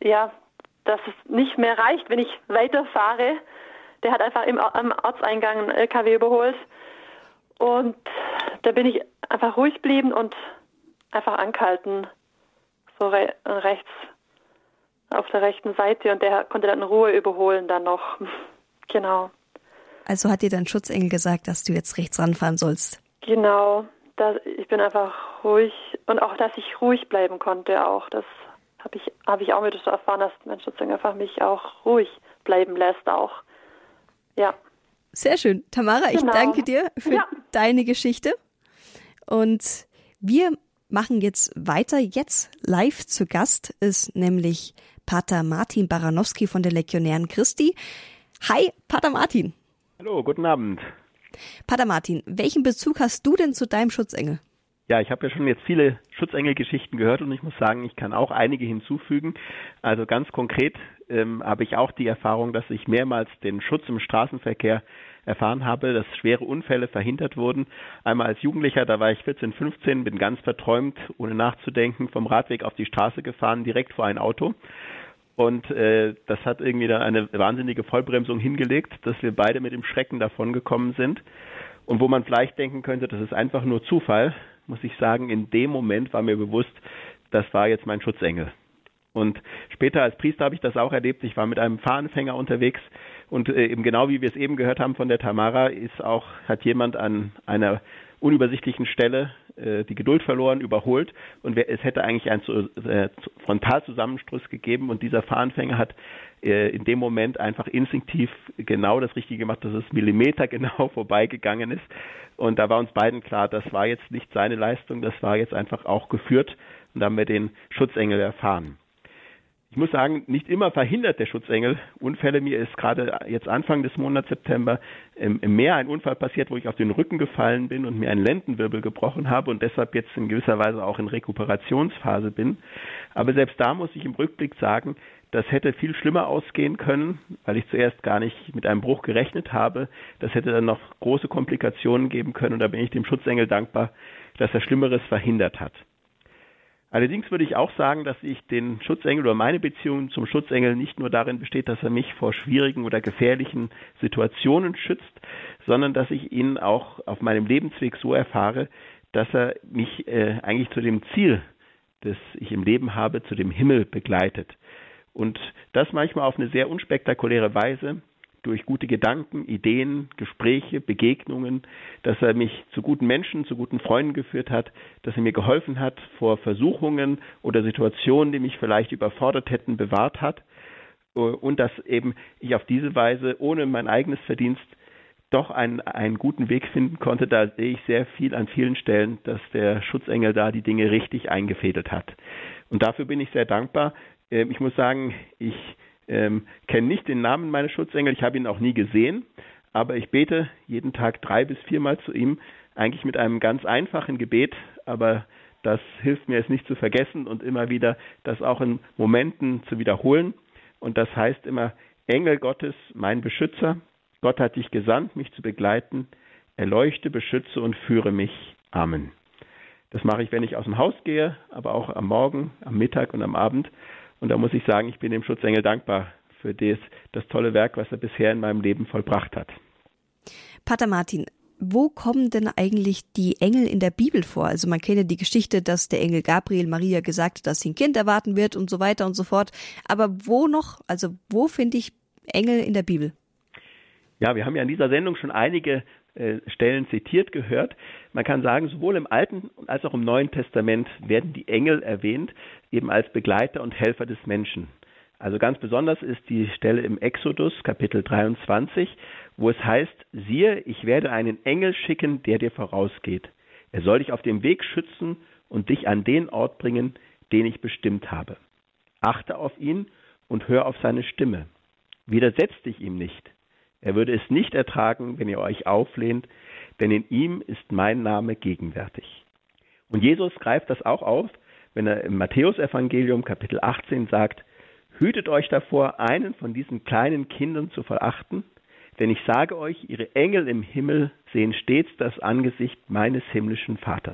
es nicht mehr reicht, wenn ich weiterfahre. Der hat einfach am Ortseingang einen LKW überholt und da bin ich einfach ruhig geblieben und einfach angehalten, so rechts auf der rechten Seite, und der konnte dann in Ruhe überholen dann noch. Genau. Also hat dir dein Schutzengel gesagt, dass du jetzt rechts ranfahren sollst? Genau. Ich bin einfach ruhig, und auch, dass ich ruhig bleiben konnte auch. Das habe ich auch wieder so erfahren, dass mein Schutzengel einfach mich auch ruhig bleiben lässt auch. Ja. Sehr schön. Tamara, ich danke dir für deine Geschichte. Und wir machen jetzt weiter. Jetzt live zu Gast ist nämlich Pater Martin Baranowski von der Legionären Christi. Hi, Pater Martin. Hallo, guten Abend. Pater Martin, welchen Bezug hast du denn zu deinem Schutzengel? Ja, ich habe ja schon jetzt viele Schutzengelgeschichten gehört und ich muss sagen, ich kann auch einige hinzufügen. Also ganz konkret habe ich auch die Erfahrung, dass ich mehrmals den Schutz im Straßenverkehr erfahren habe, dass schwere Unfälle verhindert wurden. Einmal als Jugendlicher, da war ich 14, 15, bin ganz verträumt, ohne nachzudenken, vom Radweg auf die Straße gefahren, direkt vor ein Auto. Und das hat irgendwie da eine wahnsinnige Vollbremsung hingelegt, dass wir beide mit dem Schrecken davongekommen sind. Und wo man vielleicht denken könnte, das ist einfach nur Zufall, muss ich sagen, in dem Moment war mir bewusst, das war jetzt mein Schutzengel. Und später als Priester habe ich das auch erlebt. Ich war mit einem Fahranfänger unterwegs und eben genau wie wir es eben gehört haben von der Tamara, hat jemand an einer unübersichtlichen Stelle die Geduld verloren, überholt, und es hätte eigentlich einen Frontalzusammenstoß gegeben, und dieser Fahranfänger hat in dem Moment einfach instinktiv genau das Richtige gemacht, dass es millimetergenau vorbeigegangen ist, und da war uns beiden klar, das war jetzt nicht seine Leistung, das war jetzt einfach auch geführt, und da haben wir den Schutzengel erfahren. Ich muss sagen, nicht immer verhindert der Schutzengel Unfälle. Mir ist gerade jetzt Anfang des Monats September im Meer ein Unfall passiert, wo ich auf den Rücken gefallen bin und mir einen Lendenwirbel gebrochen habe und deshalb jetzt in gewisser Weise auch in Rekuperationsphase bin. Aber selbst da muss ich im Rückblick sagen, das hätte viel schlimmer ausgehen können, weil ich zuerst gar nicht mit einem Bruch gerechnet habe. Das hätte dann noch große Komplikationen geben können, und da bin ich dem Schutzengel dankbar, dass er Schlimmeres verhindert hat. Allerdings würde ich auch sagen, dass ich den Schutzengel oder meine Beziehung zum Schutzengel nicht nur darin besteht, dass er mich vor schwierigen oder gefährlichen Situationen schützt, sondern dass ich ihn auch auf meinem Lebensweg so erfahre, dass er mich eigentlich zu dem Ziel, das ich im Leben habe, zu dem Himmel begleitet. Und das manchmal auf eine sehr unspektakuläre Weise, durch gute Gedanken, Ideen, Gespräche, Begegnungen, dass er mich zu guten Menschen, zu guten Freunden geführt hat, dass er mir geholfen hat, vor Versuchungen oder Situationen, die mich vielleicht überfordert hätten, bewahrt hat, und dass eben ich auf diese Weise ohne mein eigenes Verdienst doch einen guten Weg finden konnte. Da sehe ich sehr viel an vielen Stellen, dass der Schutzengel da die Dinge richtig eingefädelt hat. Und dafür bin ich sehr dankbar. Ich muss sagen, ich kenne nicht den Namen meines Schutzengels, ich habe ihn auch nie gesehen, aber ich bete jeden Tag 3 bis 4 Mal zu ihm, eigentlich mit einem ganz einfachen Gebet, aber das hilft mir, es nicht zu vergessen und immer wieder das auch in Momenten zu wiederholen. Und das heißt immer: Engel Gottes, mein Beschützer, Gott hat dich gesandt, mich zu begleiten, erleuchte, beschütze und führe mich. Amen. Das mache ich, wenn ich aus dem Haus gehe, aber auch am Morgen, am Mittag und am Abend. Und da muss ich sagen, ich bin dem Schutzengel dankbar für das tolle Werk, was er bisher in meinem Leben vollbracht hat. Pater Martin, wo kommen denn eigentlich die Engel in der Bibel vor? Also man kennt ja die Geschichte, dass der Engel Gabriel Maria gesagt hat, dass sie ein Kind erwarten wird und so weiter und so fort. Aber wo finde ich Engel in der Bibel? Ja, wir haben ja in dieser Sendung schon einige Stellen zitiert gehört. Man kann sagen, sowohl im Alten als auch im Neuen Testament werden die Engel erwähnt, eben als Begleiter und Helfer des Menschen. Also ganz besonders ist die Stelle im Exodus, Kapitel 23, wo es heißt: Siehe, ich werde einen Engel schicken, der dir vorausgeht. Er soll dich auf dem Weg schützen und dich an den Ort bringen, den ich bestimmt habe. Achte auf ihn und hör auf seine Stimme. Widersetzt dich ihm nicht. Er würde es nicht ertragen, wenn ihr euch auflehnt, denn in ihm ist mein Name gegenwärtig. Und Jesus greift das auch auf, wenn er im Matthäusevangelium Kapitel 18 sagt, hütet euch davor, einen von diesen kleinen Kindern zu verachten, denn ich sage euch, ihre Engel im Himmel sehen stets das Angesicht meines himmlischen Vaters.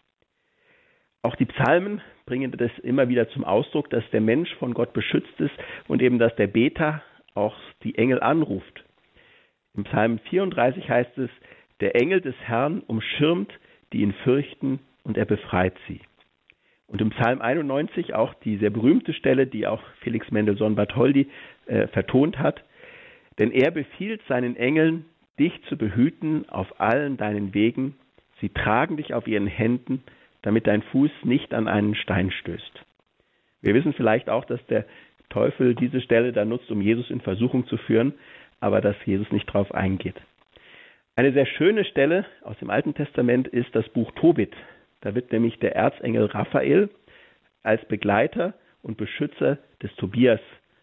Auch die Psalmen bringen das immer wieder zum Ausdruck, dass der Mensch von Gott beschützt ist und eben, dass der Beter auch die Engel anruft. Im Psalm 34 heißt es, der Engel des Herrn umschirmt, die ihn fürchten, und er befreit sie. Und im Psalm 91 auch die sehr berühmte Stelle, die auch Felix Mendelssohn-Bartholdy vertont hat, denn er befiehlt seinen Engeln, dich zu behüten auf allen deinen Wegen, sie tragen dich auf ihren Händen, damit dein Fuß nicht an einen Stein stößt. Wir wissen vielleicht auch, dass der Teufel diese Stelle da nutzt, um Jesus in Versuchung zu führen, aber dass Jesus nicht drauf eingeht. Eine sehr schöne Stelle aus dem Alten Testament ist das Buch Tobit. Da wird nämlich der Erzengel Raphael als Begleiter und Beschützer des Tobias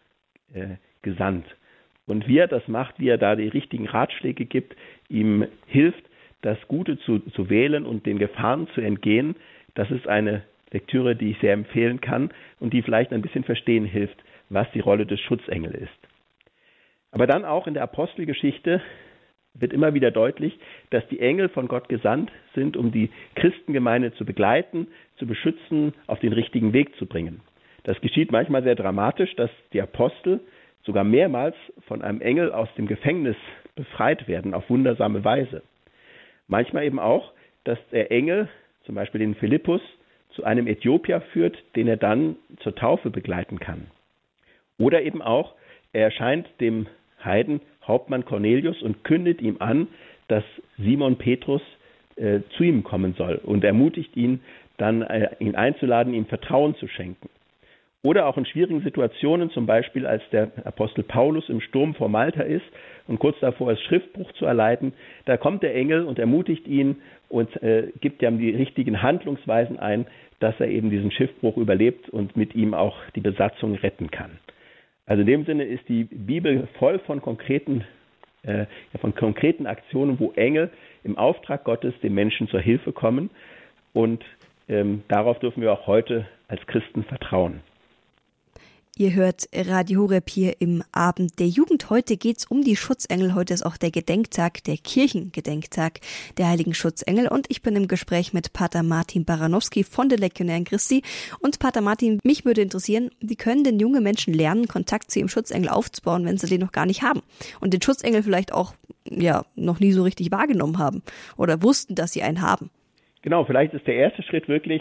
gesandt. Und wie er das macht, wie er da die richtigen Ratschläge gibt, ihm hilft, das Gute zu wählen und den Gefahren zu entgehen, das ist eine Lektüre, die ich sehr empfehlen kann und die vielleicht ein bisschen verstehen hilft, was die Rolle des Schutzengels ist. Aber dann auch in der Apostelgeschichte wird immer wieder deutlich, dass die Engel von Gott gesandt sind, um die Christengemeinde zu begleiten, zu beschützen, auf den richtigen Weg zu bringen. Das geschieht manchmal sehr dramatisch, dass die Apostel sogar mehrmals von einem Engel aus dem Gefängnis befreit werden, auf wundersame Weise. Manchmal eben auch, dass der Engel, zum Beispiel den Philippus, zu einem Äthiopier führt, den er dann zur Taufe begleiten kann. Oder eben auch, er erscheint dem Heiden Hauptmann Cornelius und kündet ihm an, dass Simon Petrus zu ihm kommen soll und ermutigt ihn, dann ihn einzuladen, ihm Vertrauen zu schenken. Oder auch in schwierigen Situationen, zum Beispiel als der Apostel Paulus im Sturm vor Malta ist und kurz davor ist, Schriftbruch zu erleiden, da kommt der Engel und ermutigt ihn und gibt ihm die richtigen Handlungsweisen ein, dass er eben diesen Schiffbruch überlebt und mit ihm auch die Besatzung retten kann. Also in dem Sinne ist die Bibel voll von konkreten Aktionen, wo Engel im Auftrag Gottes den Menschen zur Hilfe kommen und darauf dürfen wir auch heute als Christen vertrauen. Ihr hört Radio Horeb hier im Abend der Jugend. Heute geht's um die Schutzengel. Heute ist auch der Gedenktag, der Kirchengedenktag der heiligen Schutzengel. Und ich bin im Gespräch mit Pater Martin Baranowski von den Legionären Christi. Und Pater Martin, mich würde interessieren, wie können denn junge Menschen lernen, Kontakt zu ihrem Schutzengel aufzubauen, wenn sie den noch gar nicht haben? Und den Schutzengel vielleicht auch noch nie so richtig wahrgenommen haben oder wussten, dass sie einen haben. Genau, vielleicht ist der erste Schritt wirklich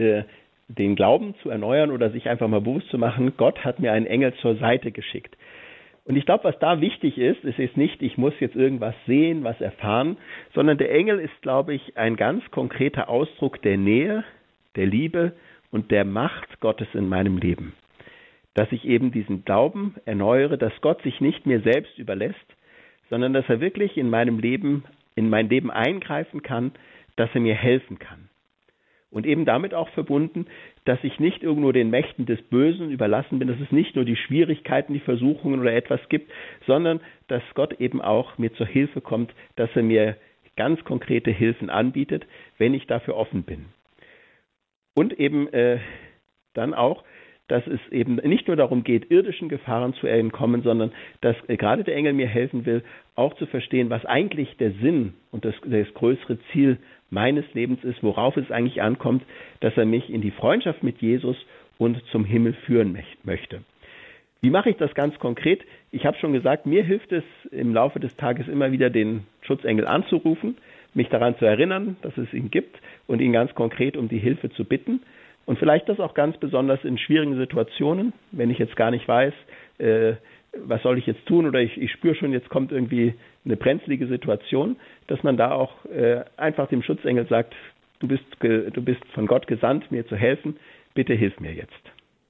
den Glauben zu erneuern oder sich einfach mal bewusst zu machen, Gott hat mir einen Engel zur Seite geschickt. Und ich glaube, was da wichtig ist, es ist nicht, ich muss jetzt irgendwas sehen, was erfahren, sondern der Engel ist, glaube ich, ein ganz konkreter Ausdruck der Nähe, der Liebe und der Macht Gottes in meinem Leben. Dass ich eben diesen Glauben erneuere, dass Gott sich nicht mir selbst überlässt, sondern dass er wirklich in mein Leben eingreifen kann, dass er mir helfen kann. Und eben damit auch verbunden, dass ich nicht irgendwo den Mächten des Bösen überlassen bin, dass es nicht nur die Schwierigkeiten, die Versuchungen oder etwas gibt, sondern dass Gott eben auch mir zur Hilfe kommt, dass er mir ganz konkrete Hilfen anbietet, wenn ich dafür offen bin. Und eben dann auch, dass es eben nicht nur darum geht, irdischen Gefahren zu entkommen, sondern dass gerade der Engel mir helfen will, auch zu verstehen, was eigentlich der Sinn und das größere Ziel meines Lebens ist, worauf es eigentlich ankommt, dass er mich in die Freundschaft mit Jesus und zum Himmel führen möchte. Wie mache ich das ganz konkret? Ich habe schon gesagt, mir hilft es im Laufe des Tages immer wieder, den Schutzengel anzurufen, mich daran zu erinnern, dass es ihn gibt und ihn ganz konkret um die Hilfe zu bitten. Und vielleicht das auch ganz besonders in schwierigen Situationen, wenn ich jetzt gar nicht weiß, was soll ich jetzt tun oder ich spüre schon, jetzt kommt irgendwie eine brenzlige Situation, dass man da auch einfach dem Schutzengel sagt, du bist von Gott gesandt, mir zu helfen, bitte hilf mir jetzt.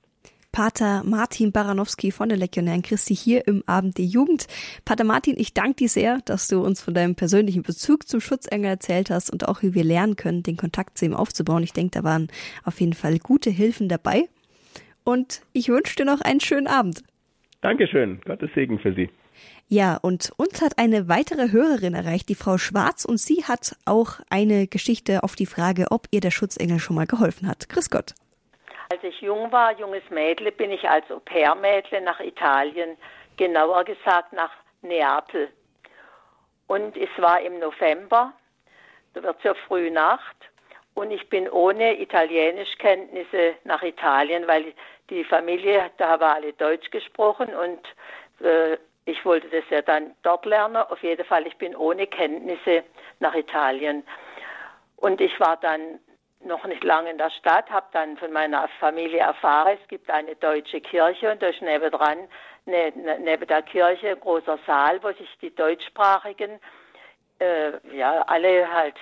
Pater Martin Baranowski von der Legionären Christi hier im Abend der Jugend. Pater Martin, ich danke dir sehr, dass du uns von deinem persönlichen Bezug zum Schutzengel erzählt hast und auch, wie wir lernen können, den Kontakt zu ihm aufzubauen. Ich denke, da waren auf jeden Fall gute Hilfen dabei. und ich wünsche dir noch einen schönen Abend. Dankeschön, Gottes Segen für Sie. Ja, und uns hat eine weitere Hörerin erreicht, die Frau Schwarz, und sie hat auch eine Geschichte auf die Frage, ob ihr der Schutzengel schon mal geholfen hat. Grüß Gott. Als ich jung war, junges Mädle, bin ich als Au-pair-Mädle nach Italien, genauer gesagt nach Neapel. Und es war im November, da wird es ja früh Nacht, und ich bin ohne Italienischkenntnisse nach Italien, weil die Familie, da war alle Deutsch gesprochen und ich wollte das ja dann dort lernen. Auf jeden Fall, ich bin ohne Kenntnisse nach Italien. Und ich war dann noch nicht lange in der Stadt, habe dann von meiner Familie erfahren, es gibt eine deutsche Kirche und da ist nebendran, neben der Kirche ein großer Saal, wo sich die Deutschsprachigen, alle halt,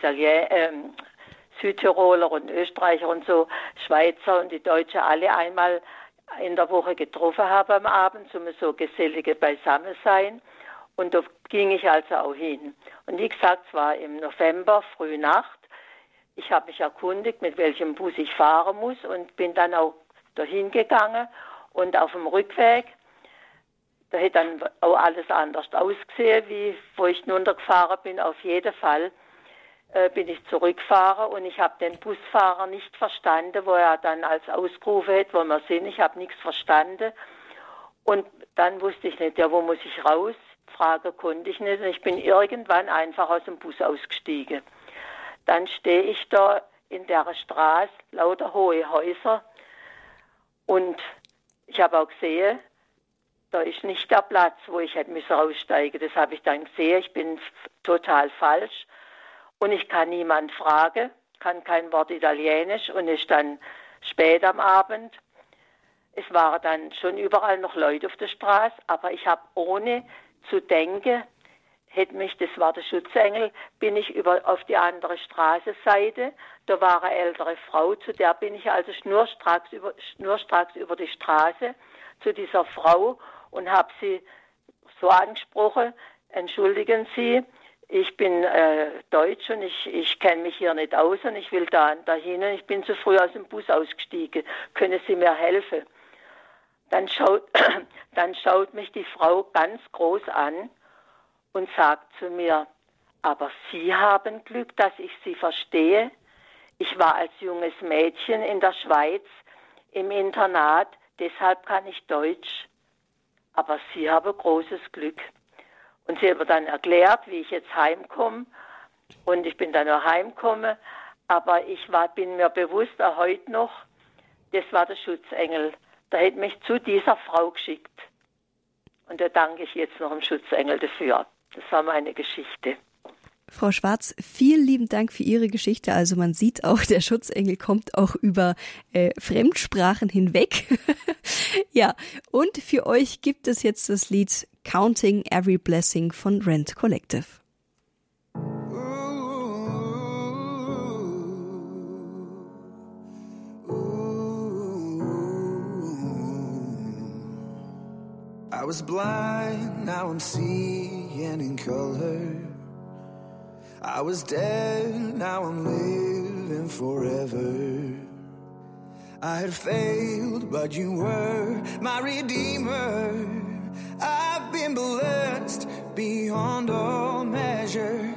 Südtiroler und Österreicher und so, Schweizer und die Deutsche alle einmal in der Woche getroffen habe am Abend, zum so gesellige Beisammensein. Und da ging ich also auch hin. Und wie gesagt, es war im November, früh Nacht. Ich habe mich erkundigt, mit welchem Bus ich fahren muss und bin dann auch dahin gegangen. Und auf dem Rückweg, da hätte dann auch alles anders ausgesehen, wie wo ich runtergefahren bin. Auf jeden Fall bin ich zurückgefahren und ich habe den Busfahrer nicht verstanden, wo er dann als ausgerufen hat, wo wir sind. Ich habe nichts verstanden. Und dann wusste ich nicht, wo muss ich raus? Frage konnte ich nicht. Und ich bin irgendwann einfach aus dem Bus ausgestiegen. Dann stehe ich da in der Straße, lauter hohe Häuser. Und ich habe auch gesehen, da ist nicht der Platz, wo ich hätte müssen raussteigen. Das habe ich dann gesehen. Ich bin total falsch. Und ich kann niemand fragen, kann kein Wort Italienisch. Und es ist dann spät am Abend. Es waren dann schon überall noch Leute auf der Straße. Aber ich habe ohne zu denken, das war der Schutzengel, bin ich auf die andere Straßenseite. Da war eine ältere Frau, zu der bin ich also schnurstracks über die Straße zu dieser Frau und habe sie so angesprochen, entschuldigen Sie, ich bin Deutsch und ich kenne mich hier nicht aus und ich will dahin und ich bin zu früh aus dem Bus ausgestiegen. Können Sie mir helfen? Dann schaut mich die Frau ganz groß an und sagt zu mir, aber Sie haben Glück, dass ich Sie verstehe. Ich war als junges Mädchen in der Schweiz im Internat, deshalb kann ich Deutsch. Aber Sie haben großes Glück. Und sie hat mir dann erklärt, wie ich jetzt heimkomme. Und ich bin dann auch heimgekommen. Aber bin mir bewusst, auch heute noch, das war der Schutzengel. Der hat mich zu dieser Frau geschickt. Und da danke ich jetzt noch dem Schutzengel dafür. Das war meine Geschichte. Frau Schwarz, vielen lieben Dank für Ihre Geschichte. Also man sieht auch, der Schutzengel kommt auch über Fremdsprachen hinweg. Ja, und für euch gibt es jetzt das Lied Counting Every Blessing von Rent Collective. I was blind, now I'm seeing in color. I was dead, now I'm living forever. I had failed, but you were my redeemer. I've been blessed beyond all measure.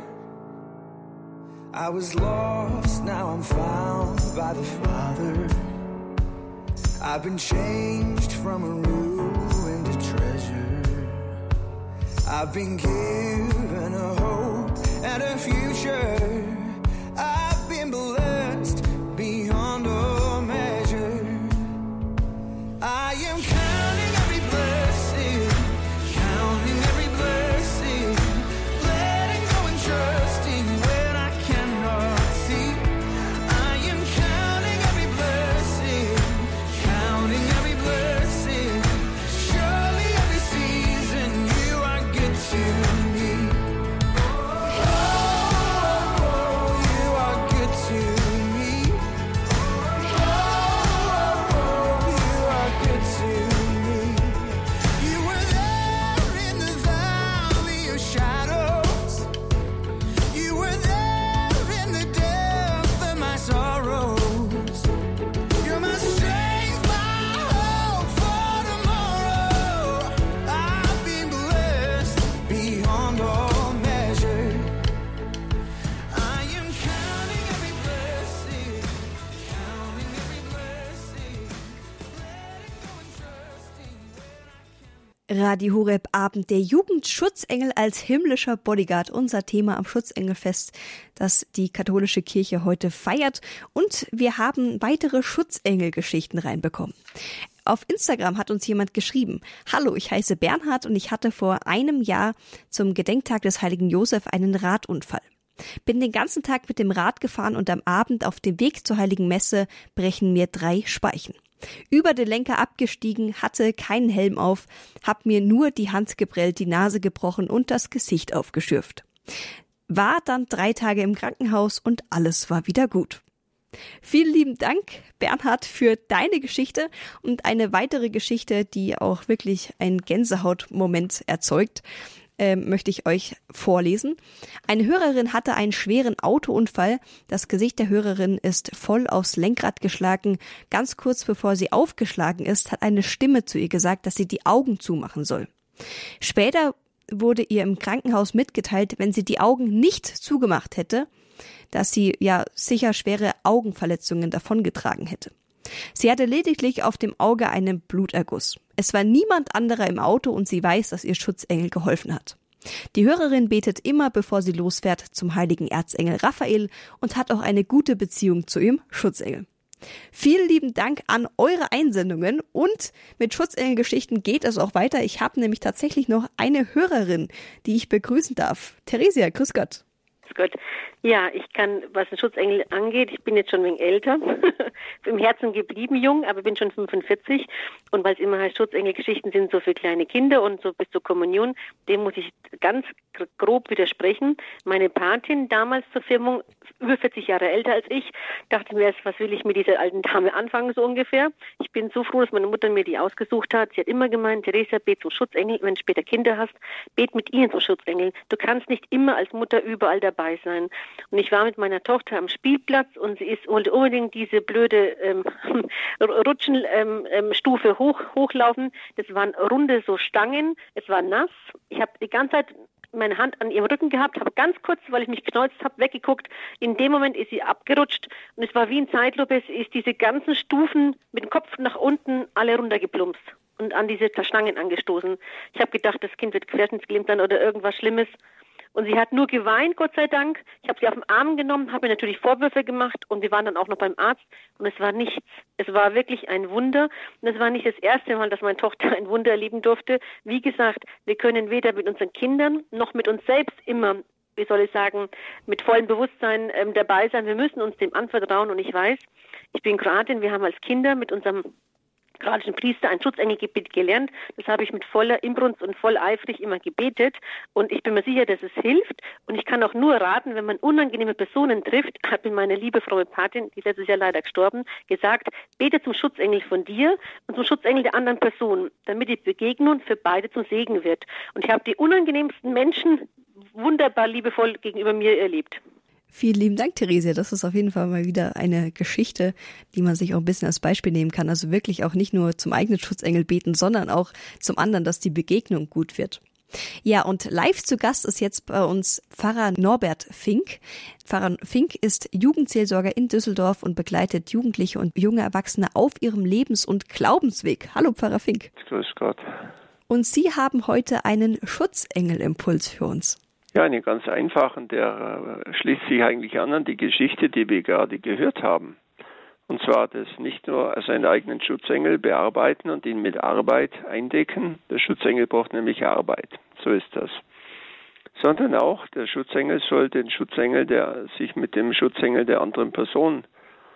I was lost, now I'm found by the Father. I've been changed from a ruin to treasure. I've been given a hope and a future. I've been blessed beyond all measure. I am counting every blessing, counting every blessing, letting go and trusting when I cannot see. I am counting every blessing, counting every blessing. Surely every season you are good to me. Oh, Radio Horeb Abend der Jugend, Schutzengel als himmlischer Bodyguard. Unser Thema am Schutzengelfest, das die katholische Kirche heute feiert. Und wir haben weitere Schutzengelgeschichten reinbekommen. Auf Instagram hat uns jemand geschrieben: Hallo, ich heiße Bernhard und ich hatte vor einem Jahr zum Gedenktag des heiligen Josef einen Radunfall. Bin den ganzen Tag mit dem Rad gefahren und am Abend auf dem Weg zur heiligen Messe brechen mir 3 Speichen. Über den Lenker abgestiegen, hatte keinen Helm auf, hab mir nur die Hand geprellt, die Nase gebrochen und das Gesicht aufgeschürft. War dann 3 Tage im Krankenhaus und alles war wieder gut. Vielen lieben Dank, Bernhard, für deine Geschichte und eine weitere Geschichte, die auch wirklich einen Gänsehautmoment erzeugt, möchte ich euch vorlesen. Eine Hörerin hatte einen schweren Autounfall. Das Gesicht der Hörerin ist voll aufs Lenkrad geschlagen. Ganz kurz bevor sie aufgeschlagen ist, hat eine Stimme zu ihr gesagt, dass sie die Augen zumachen soll. Später wurde ihr im Krankenhaus mitgeteilt, wenn sie die Augen nicht zugemacht hätte, dass sie ja sicher schwere Augenverletzungen davongetragen hätte. Sie hatte lediglich auf dem Auge einen Bluterguss. Es war niemand anderer im Auto und sie weiß, dass ihr Schutzengel geholfen hat. Die Hörerin betet immer, bevor sie losfährt, zum heiligen Erzengel Raphael und hat auch eine gute Beziehung zu ihrem Schutzengel. Vielen lieben Dank an eure Einsendungen und mit Schutzengelgeschichten geht es auch weiter. Ich habe nämlich tatsächlich noch eine Hörerin, die ich begrüßen darf. Theresia, grüß Gott. Gott. Ja, ich kann, was den Schutzengel angeht, ich bin jetzt schon ein wenig älter, im Herzen geblieben jung, aber bin schon 45 und weil es immer heißt, Schutzengelgeschichten sind so für kleine Kinder und so bis zur Kommunion, dem muss ich ganz grob widersprechen. Meine Patin damals zur Firmung, über 40 Jahre älter als ich, dachte mir, was will ich mit dieser alten Dame anfangen, so ungefähr. Ich bin so froh, dass meine Mutter mir die ausgesucht hat. Sie hat immer gemeint, Theresia, bet zum Schutzengel, wenn du später Kinder hast, bet mit ihnen zum Schutzengel. Du kannst nicht immer als Mutter überall dabei sein. Und ich war mit meiner Tochter am Spielplatz und sie wollte unbedingt diese blöde Rutschenstufe hochlaufen. Das waren runde so Stangen, es war nass. Ich habe die ganze Zeit meine Hand an ihrem Rücken gehabt, habe ganz kurz, weil ich mich gekneuzt habe, weggeguckt. In dem Moment ist sie abgerutscht und es war wie in Zeitlupe, es ist diese ganzen Stufen mit dem Kopf nach unten alle runtergeplumpst und an diese Stangen angestoßen. Ich habe gedacht, das Kind wird querschnittsgelähmt sein oder irgendwas Schlimmes. Und sie hat nur geweint, Gott sei Dank. Ich habe sie auf den Arm genommen, habe mir natürlich Vorwürfe gemacht und wir waren dann auch noch beim Arzt und es war nichts. Es war wirklich ein Wunder und es war nicht das erste Mal, dass meine Tochter ein Wunder erleben durfte. Wie gesagt, wir können weder mit unseren Kindern noch mit uns selbst immer, wie soll ich sagen, mit vollem Bewusstsein dabei sein. Wir müssen uns dem anvertrauen und ich weiß, ich bin Kroatin, wir haben als Kinder mit unserem kroatischen Priester ein Schutzengelgebet gelernt. Das habe ich mit voller Inbrunst und voll eifrig immer gebetet und ich bin mir sicher, dass es hilft und ich kann auch nur raten, wenn man unangenehme Personen trifft, hat mir meine liebe fromme Patin, die letztes Jahr leider gestorben, gesagt, bete zum Schutzengel von dir und zum Schutzengel der anderen Person, damit die Begegnung für beide zum Segen wird. Und ich habe die unangenehmsten Menschen wunderbar liebevoll gegenüber mir erlebt. Vielen lieben Dank, Theresia. Das ist auf jeden Fall mal wieder eine Geschichte, die man sich auch ein bisschen als Beispiel nehmen kann. Also wirklich auch nicht nur zum eigenen Schutzengel beten, sondern auch zum anderen, dass die Begegnung gut wird. Ja, und live zu Gast ist jetzt bei uns Pfarrer Norbert Fink. Pfarrer Fink ist Jugendseelsorger in Düsseldorf und begleitet Jugendliche und junge Erwachsene auf ihrem Lebens- und Glaubensweg. Hallo, Pfarrer Fink. Grüß Gott. Und Sie haben heute einen Schutzengelimpuls für uns. Ja, eine ganz einfache, der schließt sich eigentlich an die Geschichte, die wir gerade gehört haben. Und zwar das nicht nur seinen eigenen Schutzengel bearbeiten und ihn mit Arbeit eindecken. Der Schutzengel braucht nämlich Arbeit, so ist das. Sondern auch der Schutzengel soll den Schutzengel, der sich mit dem Schutzengel der anderen Person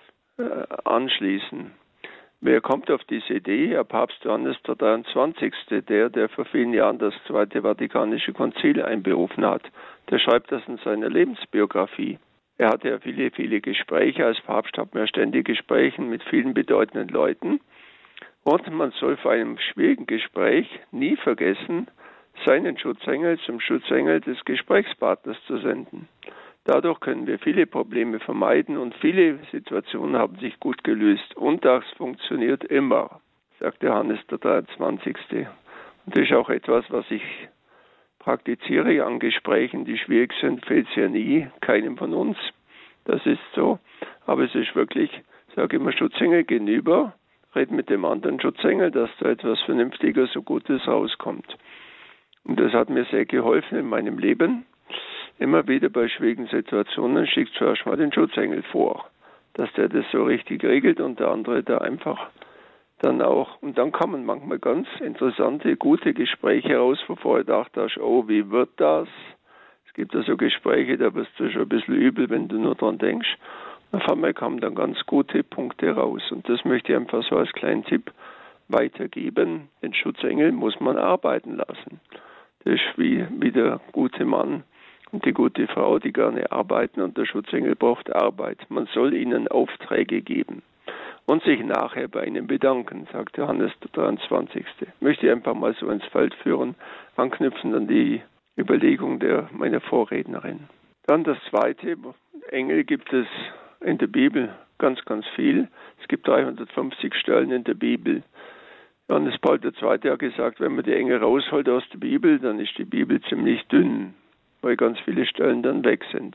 anschließen. Wer kommt auf diese Idee? Ja, Papst Johannes der 23., der vor vielen Jahren das Zweite Vatikanische Konzil einberufen hat. Der schreibt das in seiner Lebensbiografie. Er hatte ja viele, viele Gespräche. Als Papst hat man ja ständig Gespräche mit vielen bedeutenden Leuten. Und man soll vor einem schwierigen Gespräch nie vergessen, seinen Schutzengel zum Schutzengel des Gesprächspartners zu senden. Dadurch können wir viele Probleme vermeiden und viele Situationen haben sich gut gelöst. Und das funktioniert immer, sagt Johannes der 23. Und das ist auch etwas, was ich praktiziere an Gesprächen, die schwierig sind, fehlt es ja nie, keinem von uns. Das ist so. Aber es ist wirklich, sage immer, Schutzengel gegenüber red mit dem anderen Schutzengel, dass da etwas Vernünftiges, so Gutes rauskommt. Und das hat mir sehr geholfen in meinem Leben. Immer wieder bei schwierigen Situationen schickt zuerst mal den Schutzengel vor, dass der das so richtig regelt und der andere da einfach dann auch. Und dann kommen manchmal ganz interessante, gute Gespräche raus, wo vorher gedacht hast, oh, wie wird das? Es gibt da so Gespräche, da wirst du schon ein bisschen übel, wenn du nur dran denkst. Und auf einmal kamen dann ganz gute Punkte raus. Und das möchte ich einfach so als kleinen Tipp weitergeben. Den Schutzengel muss man arbeiten lassen. Das ist wie der gute Mann und die gute Frau, die gerne arbeiten, und der Schutzengel braucht Arbeit. Man soll ihnen Aufträge geben und sich nachher bei ihnen bedanken, sagt Johannes der 23. Möchte ich einfach mal so ins Feld führen, anknüpfen an die Überlegung meiner Vorrednerin. Dann das Zweite, Engel gibt es in der Bibel ganz, ganz viel. Es gibt 350 Stellen in der Bibel. Johannes Paul II. Hat gesagt, wenn man die Engel rausholt aus der Bibel, dann ist die Bibel ziemlich dünn, weil ganz viele Stellen dann weg sind.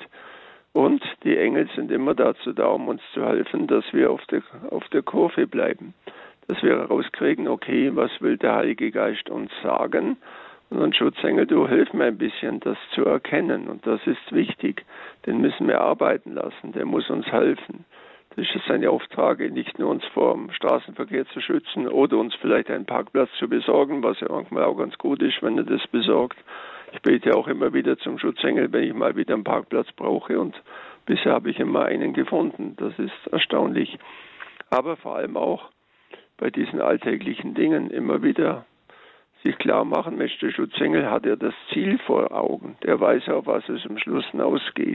Und die Engel sind immer dazu da, um uns zu helfen, dass wir auf der Kurve bleiben. Dass wir herauskriegen, okay, was will der Heilige Geist uns sagen? Und ein Schutzengel, du hilf mir ein bisschen, das zu erkennen. Und das ist wichtig. Den müssen wir arbeiten lassen. Der muss uns helfen. Das ist seine Auftrag, nicht nur uns vor dem Straßenverkehr zu schützen oder uns vielleicht einen Parkplatz zu besorgen, was ja manchmal auch ganz gut ist, wenn er das besorgt. Ich bete auch immer wieder zum Schutzengel, wenn ich mal wieder einen Parkplatz brauche, und bisher habe ich immer einen gefunden. Das ist erstaunlich. Aber vor allem auch bei diesen alltäglichen Dingen immer wieder sich klar machen, Mensch, der Schutzengel hat ja das Ziel vor Augen. Der weiß auf was es am Schluss hinausgeht.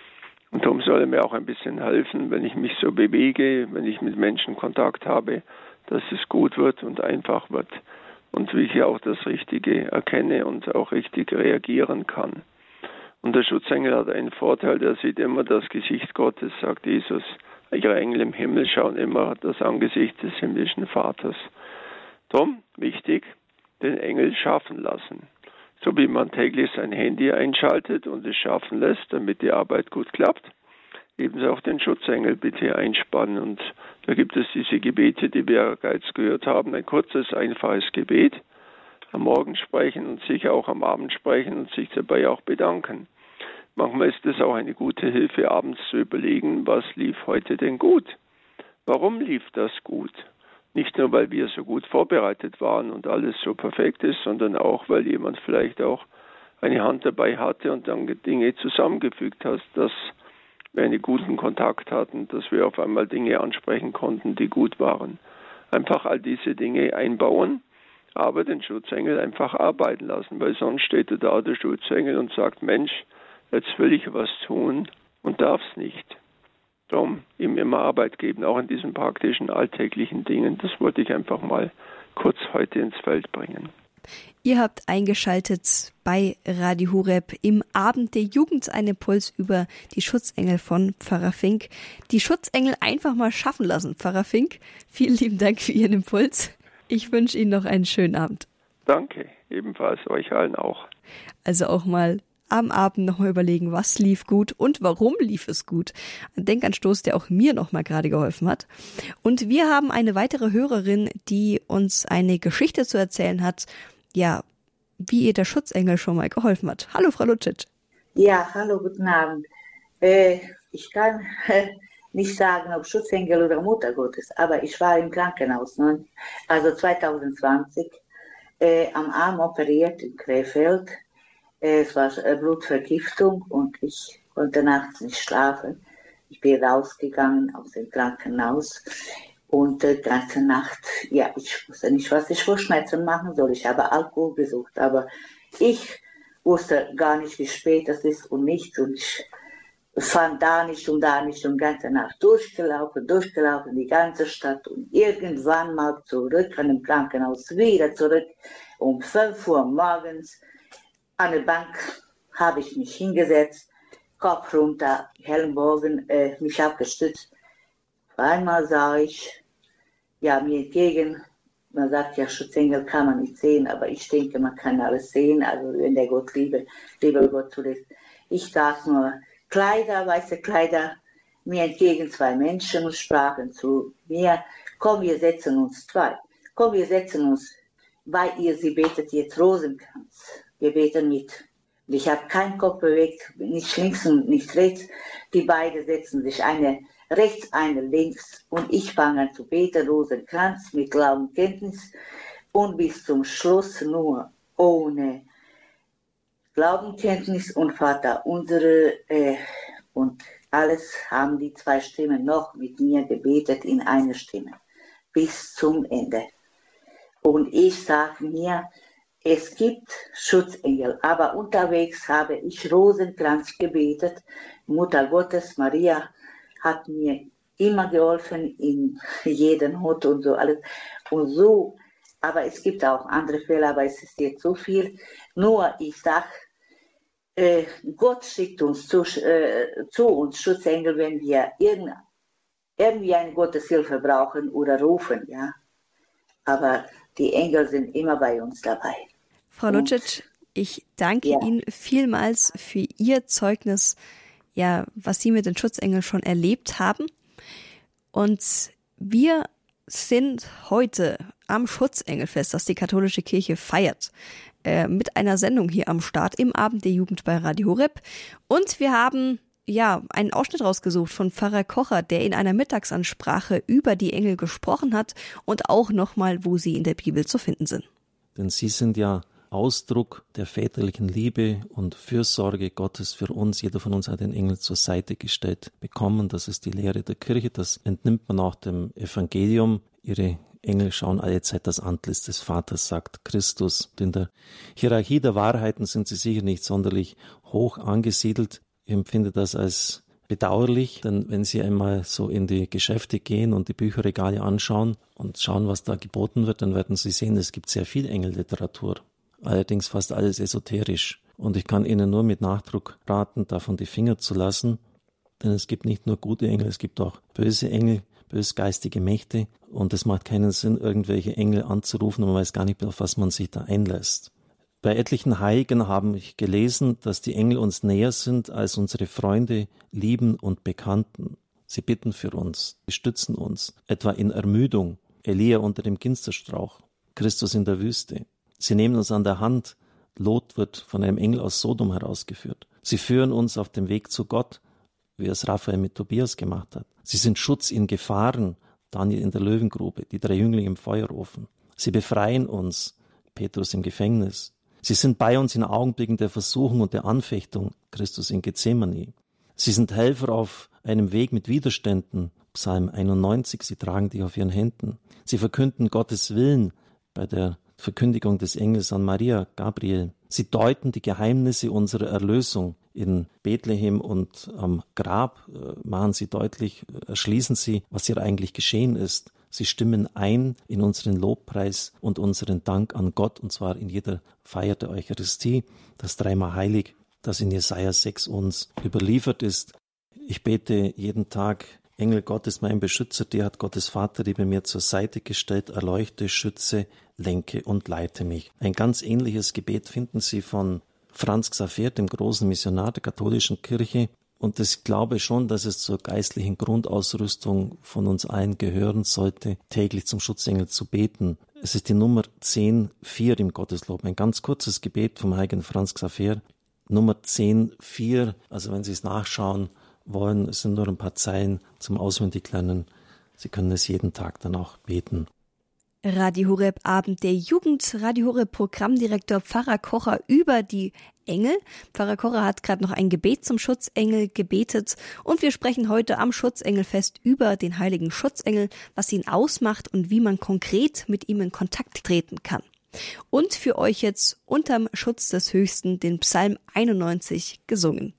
Und darum soll er mir auch ein bisschen helfen, wenn ich mich so bewege, wenn ich mit Menschen Kontakt habe, dass es gut wird und einfach wird. Und wie ich auch das Richtige erkenne und auch richtig reagieren kann. Und der Schutzengel hat einen Vorteil, der sieht immer das Gesicht Gottes, sagt Jesus. Ihre Engel im Himmel schauen immer das Angesicht des himmlischen Vaters. Darum, wichtig, den Engel schaffen lassen. So wie man täglich sein Handy einschaltet und es schaffen lässt, damit die Arbeit gut klappt, ebenso auch den Schutzengel bitte einspannen. Und da gibt es diese Gebete, die wir bereits gehört haben, ein kurzes, einfaches Gebet, am Morgen sprechen und sich auch am Abend sprechen und sich dabei auch bedanken. Manchmal ist es auch eine gute Hilfe, abends zu überlegen, was lief heute denn gut? Warum lief das gut? Nicht nur, weil wir so gut vorbereitet waren und alles so perfekt ist, sondern auch, weil jemand vielleicht auch eine Hand dabei hatte und dann Dinge zusammengefügt hat, dass wir einen guten Kontakt hatten, dass wir auf einmal Dinge ansprechen konnten, die gut waren. Einfach all diese Dinge einbauen, aber den Schutzengel einfach arbeiten lassen, weil sonst steht da der Schutzengel und sagt, Mensch, jetzt will ich was tun und darf es nicht. Darum ihm immer Arbeit geben, auch in diesen praktischen, alltäglichen Dingen. Das wollte ich einfach mal kurz heute ins Feld bringen. Ihr habt eingeschaltet bei Radio Horeb im Abend der Jugend, einen Impuls über die Schutzengel von Pfarrer Fink. Die Schutzengel einfach mal schaffen lassen, Pfarrer Fink. Vielen lieben Dank für Ihren Impuls. Ich wünsche Ihnen noch einen schönen Abend. Danke, ebenfalls euch allen auch. Also auch mal am Abend nochmal überlegen, was lief gut und warum lief es gut. Ein Denkanstoß, der auch mir nochmal gerade geholfen hat. Und wir haben eine weitere Hörerin, die uns eine Geschichte zu erzählen hat, ja, wie ihr der Schutzengel schon mal geholfen hat. Hallo, Frau Lucic. Ja, hallo, guten Abend. Ich kann nicht sagen, ob Schutzengel oder Mutter Gottes, aber ich war im Krankenhaus, ne? Also 2020, am Arm operiert in Krefeld. Es war Blutvergiftung und ich konnte nachts nicht schlafen. Ich bin rausgegangen aus dem Krankenhaus und die ganze Nacht, ja, ich wusste nicht, was ich für Schmerzen machen soll. Ich habe Alkohol gesucht, aber ich wusste gar nicht, wie spät es ist und nichts. Und ich fand da nicht und die ganze Nacht durchgelaufen, die ganze Stadt und irgendwann mal zurück an dem Krankenhaus, wieder zurück um 5 Uhr morgens. An der Bank habe ich mich hingesetzt, Kopf runter, Helmbogen, mich abgestützt. Einmal sah ich, ja, mir entgegen, man sagt ja, Schutzengel kann man nicht sehen, aber ich denke, man kann alles sehen, also wenn der Gott lieber Gott zulässt. Ich saß nur weiße Kleider, mir entgegen 2 Menschen und sprachen zu mir, komm, wir setzen uns weil sie betet jetzt Rosenkranz. Wir beten mit. Ich habe keinen Kopf bewegt, nicht links und nicht rechts. Die beiden setzen sich, eine rechts, eine links. Und ich fange an zu beten, Rosenkranz mit Glaubenkenntnis. Und bis zum Schluss nur ohne Glaubenkenntnis und Vater unsere und alles haben die 2 Stimmen noch mit mir gebetet in einer Stimme. Bis zum Ende. Und ich sage mir, es gibt Schutzengel, aber unterwegs habe ich Rosenkranz gebetet. Mutter Gottes, Maria, hat mir immer geholfen in jeden Not und so alles. Und so, aber es gibt auch andere Fälle, aber es ist jetzt so viel. Nur ich sage, Gott schickt uns zu uns Schutzengel, wenn wir irgendwie eine Gotteshilfe brauchen oder rufen, ja. Aber die Engel sind immer bei uns dabei. Frau Lucic, ich danke Ihnen vielmals für Ihr Zeugnis, ja, was Sie mit den Schutzengeln schon erlebt haben. Und wir sind heute am Schutzengelfest, das die katholische Kirche feiert, mit einer Sendung hier am Start im Abend der Jugend bei Radio Horeb. Und wir haben einen Ausschnitt rausgesucht von Pfarrer Kocher, der in einer Mittagsansprache über die Engel gesprochen hat und auch nochmal, wo sie in der Bibel zu finden sind. Denn sie sind ja Ausdruck der väterlichen Liebe und Fürsorge Gottes für uns. Jeder von uns hat den Engel zur Seite gestellt bekommen. Das ist die Lehre der Kirche. Das entnimmt man auch dem Evangelium. Ihre Engel schauen allezeit das Antlitz des Vaters, sagt Christus. In der Hierarchie der Wahrheiten sind sie sicher nicht sonderlich hoch angesiedelt. Ich empfinde das als bedauerlich, denn wenn Sie einmal so in die Geschäfte gehen und die Bücherregale anschauen und schauen, was da geboten wird, dann werden Sie sehen, es gibt sehr viel Engelliteratur. Allerdings fast alles esoterisch. Und ich kann Ihnen nur mit Nachdruck raten, davon die Finger zu lassen, denn es gibt nicht nur gute Engel, es gibt auch böse Engel, bösgeistige Mächte und es macht keinen Sinn, irgendwelche Engel anzurufen und man weiß gar nicht, auf was man sich da einlässt. Bei etlichen Heiligen habe ich gelesen, dass die Engel uns näher sind als unsere Freunde, Lieben und Bekannten. Sie bitten für uns, sie stützen uns, etwa in Ermüdung, Elia unter dem Ginsterstrauch, Christus in der Wüste. Sie nehmen uns an der Hand, Lot wird von einem Engel aus Sodom herausgeführt. Sie führen uns auf dem Weg zu Gott, wie es Raphael mit Tobias gemacht hat. Sie sind Schutz in Gefahren, Daniel in der Löwengrube, die 3 Jünglinge im Feuerofen. Sie befreien uns, Petrus im Gefängnis. Sie sind bei uns in Augenblicken der Versuchung und der Anfechtung, Christus in Gethsemane. Sie sind Helfer auf einem Weg mit Widerständen, Psalm 91, sie tragen dich auf ihren Händen. Sie verkünden Gottes Willen bei der Verkündigung des Engels an Maria, Gabriel. Sie deuten die Geheimnisse unserer Erlösung. In Bethlehem und am Grab machen sie deutlich, erschließen sie, was hier eigentlich geschehen ist. Sie stimmen ein in unseren Lobpreis und unseren Dank an Gott, und zwar in jeder Feier der Eucharistie, das dreimal heilig, das in Jesaja 6 uns überliefert ist. Ich bete jeden Tag, Engel Gottes, mein Beschützer, dir hat Gottes Vaterliebe mir zur Seite gestellt, erleuchte, schütze, lenke und leite mich. Ein ganz ähnliches Gebet finden Sie von Franz Xaver, dem großen Missionar der katholischen Kirche. Und ich glaube schon, dass es zur geistlichen Grundausrüstung von uns allen gehören sollte, täglich zum Schutzengel zu beten. Es ist die Nummer 10,4 im Gotteslob. Ein ganz kurzes Gebet vom heiligen Franz Xaver. Nummer 10,4, also wenn Sie es nachschauen wollen, es sind nur ein paar Zeilen zum Auswendiglernen. Sie können es jeden Tag dann auch beten. Radio Horeb Abend der Jugend, Radio Horeb Programmdirektor Pfarrer Kocher über die Engel. Pfarrer Kocher hat gerade noch ein Gebet zum Schutzengel gebetet und wir sprechen heute am Schutzengelfest über den heiligen Schutzengel, was ihn ausmacht und wie man konkret mit ihm in Kontakt treten kann. Und für euch jetzt unterm Schutz des Höchsten den Psalm 91 gesungen.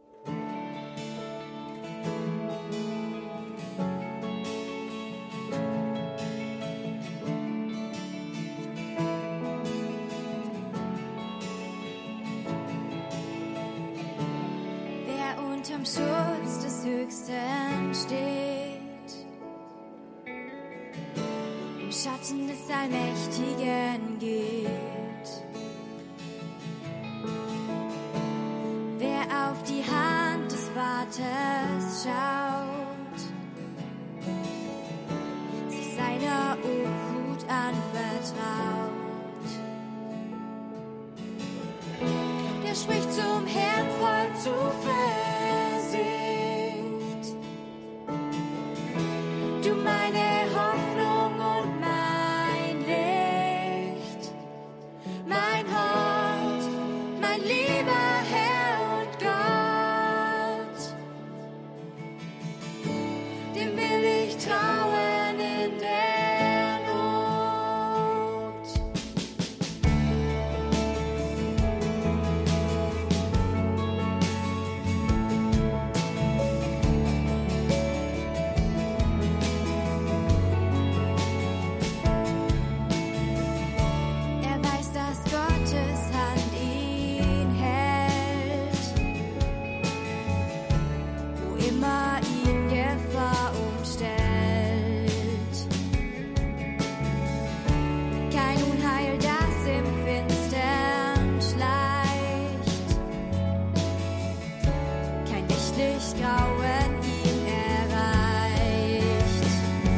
Schutz des Höchsten steht, im Schatten des Allmächtigen geht. Wer auf die Hand des Vaters schaut, sich seine anvertraut. Der spricht zum Herrn voll Zuversicht. Du meine Hoffnung und mein Licht, mein Hort, mein lieber Herr und Gott, dem will ich trauen in der Not. Er weiß, dass Gottes Hand ihn hält, wo immer ihn Gefahr umstellt. Kein Unheil, das im Finstern schleicht, kein nächtlich Grauen ihn erreicht.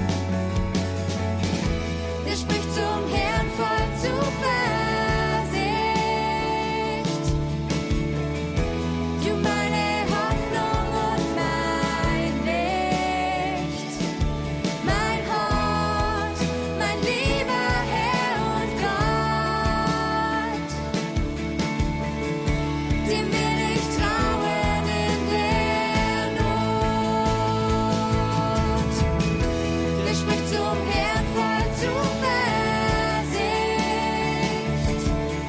Der spricht zum Herrn voll Zuversicht. Du meine Hoffnung und mein Licht, mein Hort, mein lieber Herr und Gott, dem will ich trauen in der Not. Der spricht zum Herrn voll Zuversicht.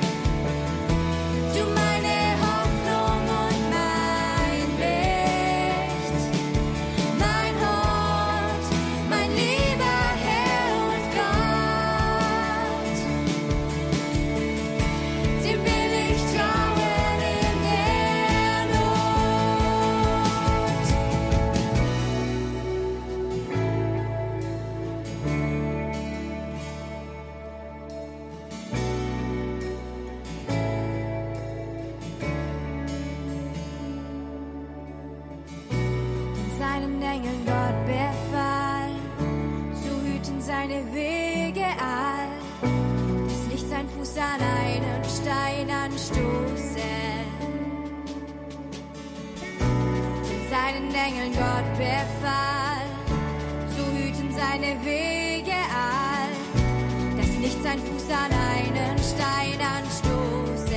Du meine Hoffnung und mein Licht, mein Hort, mein lieber Herr und Gott, dem will ich trauen in der Not. Seinen Engeln Gott befahl, zu hüten seine Wege all, dass nicht sein Fuß an einen Stein anstoße. Seinen Engeln Gott befahl, zu hüten seine Wege all, dass nicht sein Fuß an einen Stein anstoße.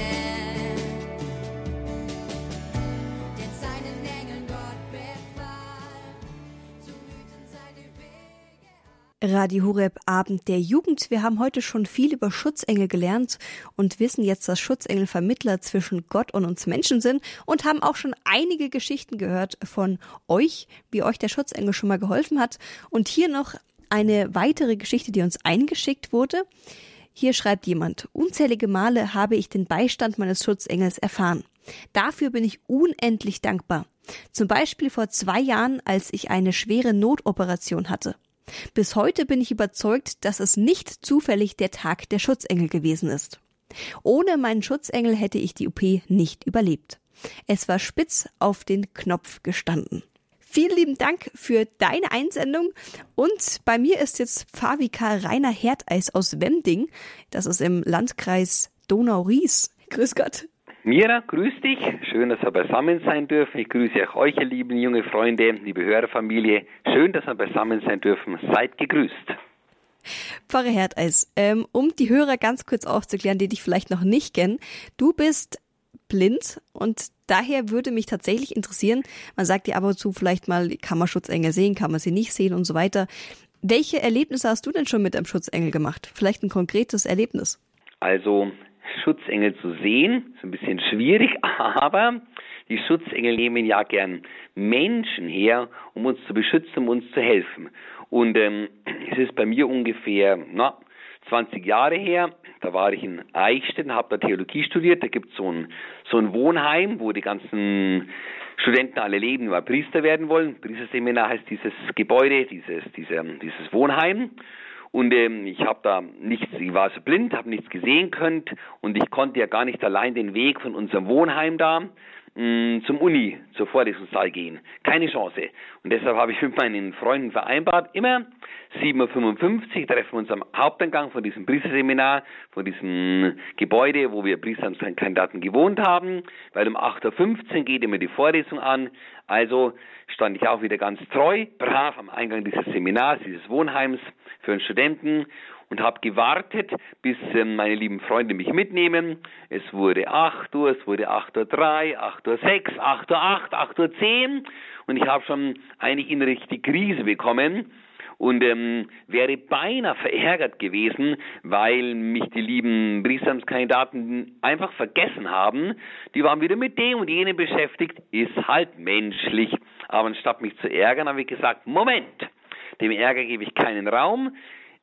Denn seinen Engeln Gott befahl, zu hüten seine Wege. Radio Horeb Abend der Jugend. Wir haben heute schon viel über Schutzengel gelernt und wissen jetzt, dass Schutzengel Vermittler zwischen Gott und uns Menschen sind und haben auch schon einige Geschichten gehört von euch, wie euch der Schutzengel schon mal geholfen hat. Und hier noch eine weitere Geschichte, die uns eingeschickt wurde. Hier schreibt jemand: Unzählige Male habe ich den Beistand meines Schutzengels erfahren. Dafür bin ich unendlich dankbar. Zum Beispiel vor 2 Jahren, als ich eine schwere Notoperation hatte. Bis heute bin ich überzeugt, dass es nicht zufällig der Tag der Schutzengel gewesen ist. Ohne meinen Schutzengel hätte ich die OP nicht überlebt. Es war spitz auf den Knopf gestanden. Vielen lieben Dank für deine Einsendung. Und bei mir ist jetzt Pfarrvikar Rainer Herdeis aus Wemding. Das ist im Landkreis Donau-Ries. Grüß Gott. Mira, grüß dich. Schön, dass wir beisammen sein dürfen. Ich grüße auch euch, ihr lieben junge Freunde, liebe Hörerfamilie. Schön, dass wir beisammen sein dürfen. Seid gegrüßt. Pfarrer Herdeis, um die Hörer ganz kurz aufzuklären, die dich vielleicht noch nicht kennen. Du bist blind und daher würde mich tatsächlich interessieren, man sagt ja ab und zu vielleicht mal, kann man Schutzengel sehen, kann man sie nicht sehen und so weiter. Welche Erlebnisse hast du denn schon mit einem Schutzengel gemacht? Vielleicht ein konkretes Erlebnis? Also Schutzengel zu sehen, ist ein bisschen schwierig, aber die Schutzengel nehmen ja gern Menschen her, um uns zu beschützen, um uns zu helfen. Und es ist bei mir ungefähr 20 Jahre her, da war ich in Eichstätt, habe da Theologie studiert, da gibt es so ein Wohnheim, wo die ganzen Studenten alle leben, die mal Priester werden wollen. Priesterseminar heißt dieses Gebäude, dieses Wohnheim. Und ich war so blind, habe nichts gesehen können und ich konnte ja gar nicht allein den Weg von unserem Wohnheim da zur Vorlesungssaal gehen. Keine Chance. Und deshalb habe ich mit meinen Freunden vereinbart, immer 7.55 Uhr treffen wir uns am Haupteingang von diesem Priesterseminar, von diesem Gebäude, wo wir Priesterkandidaten gewohnt haben, weil um 8.15 Uhr geht immer die Vorlesung an. Also stand ich auch wieder ganz treu, brav am Eingang dieses Seminars, dieses Wohnheims für einen Studenten und habe gewartet, bis meine lieben Freunde mich mitnehmen. Es wurde 8 Uhr, es wurde 8.03 Uhr, 8.06 Uhr, 8.08 Uhr, 8.10 Uhr und ich habe schon eigentlich innerlich die Krise bekommen und wäre beinahe verärgert gewesen, weil mich die lieben Priesteramtskandidaten einfach vergessen haben. Die waren wieder mit dem und jenem beschäftigt, ist halt menschlich. Aber anstatt mich zu ärgern, habe ich gesagt, Moment, dem Ärger gebe ich keinen Raum.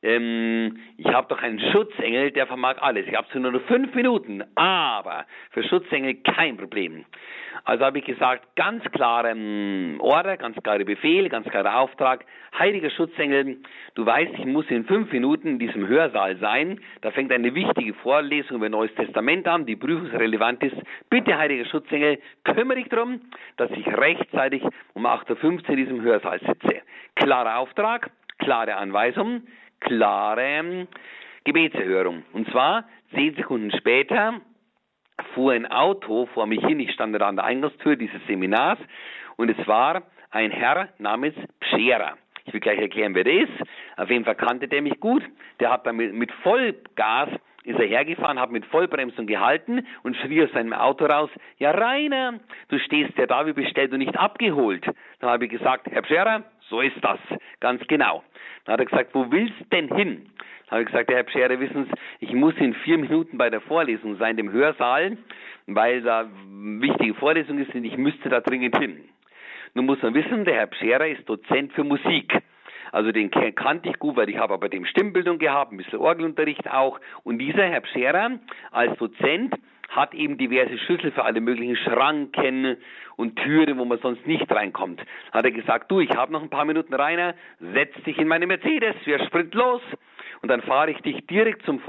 Ich habe doch einen Schutzengel, der vermag alles. Ich habe nur noch 5 Minuten, aber für Schutzengel kein Problem. Also habe ich gesagt, ganz klare Order, ganz klare Befehl, ganz klarer Auftrag. Heiliger Schutzengel, du weißt, ich muss in 5 Minuten in diesem Hörsaal sein. Da fängt eine wichtige Vorlesung über Neues Testament an, die prüfungsrelevant ist. Bitte, heiliger Schutzengel, kümmere dich darum, dass ich rechtzeitig um 8.15 Uhr in diesem Hörsaal sitze. Klarer Auftrag, klare Anweisung, klare Gebetserhörung. Und zwar 10 Sekunden später fuhr ein Auto vor mich hin. Ich stand da an der Eingangstür dieses Seminars und es war ein Herr namens Pschera. Ich will gleich erklären, wer der ist. Auf jeden Fall kannte der mich gut. Der hat dann mit Vollgas ist er hergefahren, hat mit Vollbremsung gehalten und schrie aus seinem Auto raus, ja Rainer, du stehst ja da wie bestellt und nicht abgeholt. Dann habe ich gesagt, Herr Pschera, so ist das, ganz genau. Dann hat er gesagt, wo willst denn hin? Dann habe ich gesagt, Herr Pschera, wissen Sie, ich muss in 4 Minuten bei der Vorlesung sein, dem Hörsaal, weil da wichtige Vorlesung ist und ich müsste da dringend hin. Nun muss man wissen, der Herr Pschera ist Dozent für Musik. Also den kannte ich gut, weil ich habe aber dem Stimmbildung gehabt, ein bisschen Orgelunterricht auch. Und dieser Herr Pschera als Dozent hat eben diverse Schlüssel für alle möglichen Schranken und Türen, wo man sonst nicht reinkommt. Hat er gesagt, du, ich habe noch ein paar Minuten, Rainer, setz dich in meine Mercedes, wir sprinten los und dann fahre ich dich direkt zum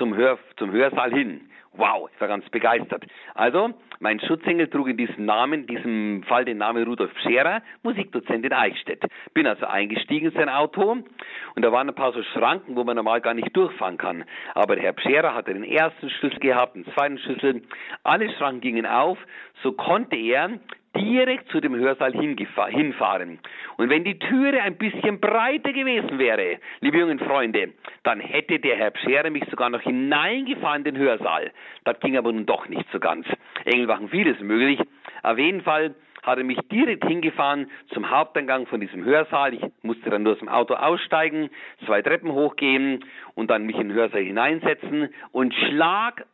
Hörsaal hin. Wow, ich war ganz begeistert. Also, mein Schutzengel trug in diesem Fall den Namen Rudolf Pschera, Musikdozent in Eichstätt. Bin also eingestiegen in sein Auto und da waren ein paar so Schranken, wo man normal gar nicht durchfahren kann. Aber der Herr Pschera hatte den ersten Schlüssel gehabt, den zweiten Schlüssel. Alle Schranken gingen auf, so konnte er direkt zu dem Hörsaal hinfahren. Und wenn die Türe ein bisschen breiter gewesen wäre, liebe jungen Freunde, dann hätte der Herr Pschera mich sogar noch hineingefahren in den Hörsaal. Das ging aber nun doch nicht so ganz. Engel machen vieles möglich. Auf jeden Fall hat er mich direkt hingefahren zum Haupteingang von diesem Hörsaal. Ich musste dann nur aus dem Auto aussteigen, 2 Treppen hochgehen und dann mich in den Hörsaal hineinsetzen. Und Schlag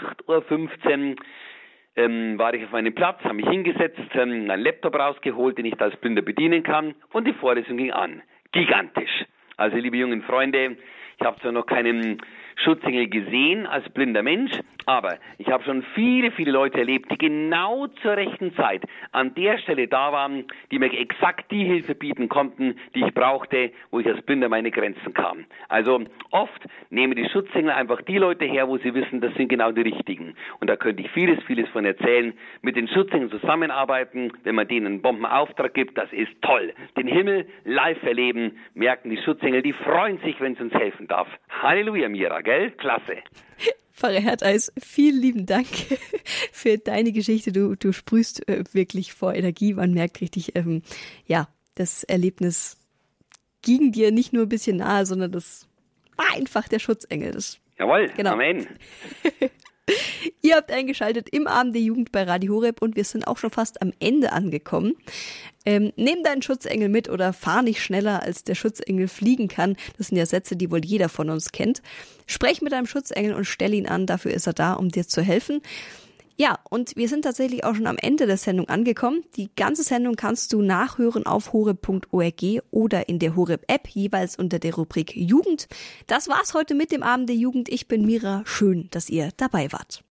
8.15 Uhr war ich auf meinem Platz, habe mich hingesetzt, meinen Laptop rausgeholt, den ich da als Blinder bedienen kann und die Vorlesung ging an. Gigantisch. Also liebe jungen Freunde, ich habe zwar noch keinen Schutzengel gesehen als blinder Mensch, aber ich habe schon viele, viele Leute erlebt, die genau zur rechten Zeit an der Stelle da waren, die mir exakt die Hilfe bieten konnten, die ich brauchte, wo ich als Blinder meine Grenzen kam. Also oft nehmen die Schutzengel einfach die Leute her, wo sie wissen, das sind genau die Richtigen. Und da könnte ich vieles, vieles von erzählen. Mit den Schutzengeln zusammenarbeiten, wenn man denen einen Bombenauftrag gibt, das ist toll. Den Himmel live erleben, merken die Schutzengel, die freuen sich, wenn es uns helfen darf. Halleluja, Mira, gell? Klasse. Pfarrer Hertheis, vielen lieben Dank für deine Geschichte. Du sprühst wirklich vor Energie. Man merkt richtig, das Erlebnis ging dir nicht nur ein bisschen nahe, sondern das war einfach der Schutzengel. Jawohl, genau. Amen. Ihr habt eingeschaltet im Abend der Jugend bei Radio Horeb und wir sind auch schon fast am Ende angekommen. Nimm deinen Schutzengel mit oder fahr nicht schneller, als der Schutzengel fliegen kann. Das sind ja Sätze, die wohl jeder von uns kennt. Sprech mit deinem Schutzengel und stell ihn an, dafür ist er da, um dir zu helfen. Ja, und wir sind tatsächlich auch schon am Ende der Sendung angekommen. Die ganze Sendung kannst du nachhören auf horeb.org oder in der Horeb-App, jeweils unter der Rubrik Jugend. Das war's heute mit dem Abend der Jugend. Ich bin Mira. Schön, dass ihr dabei wart.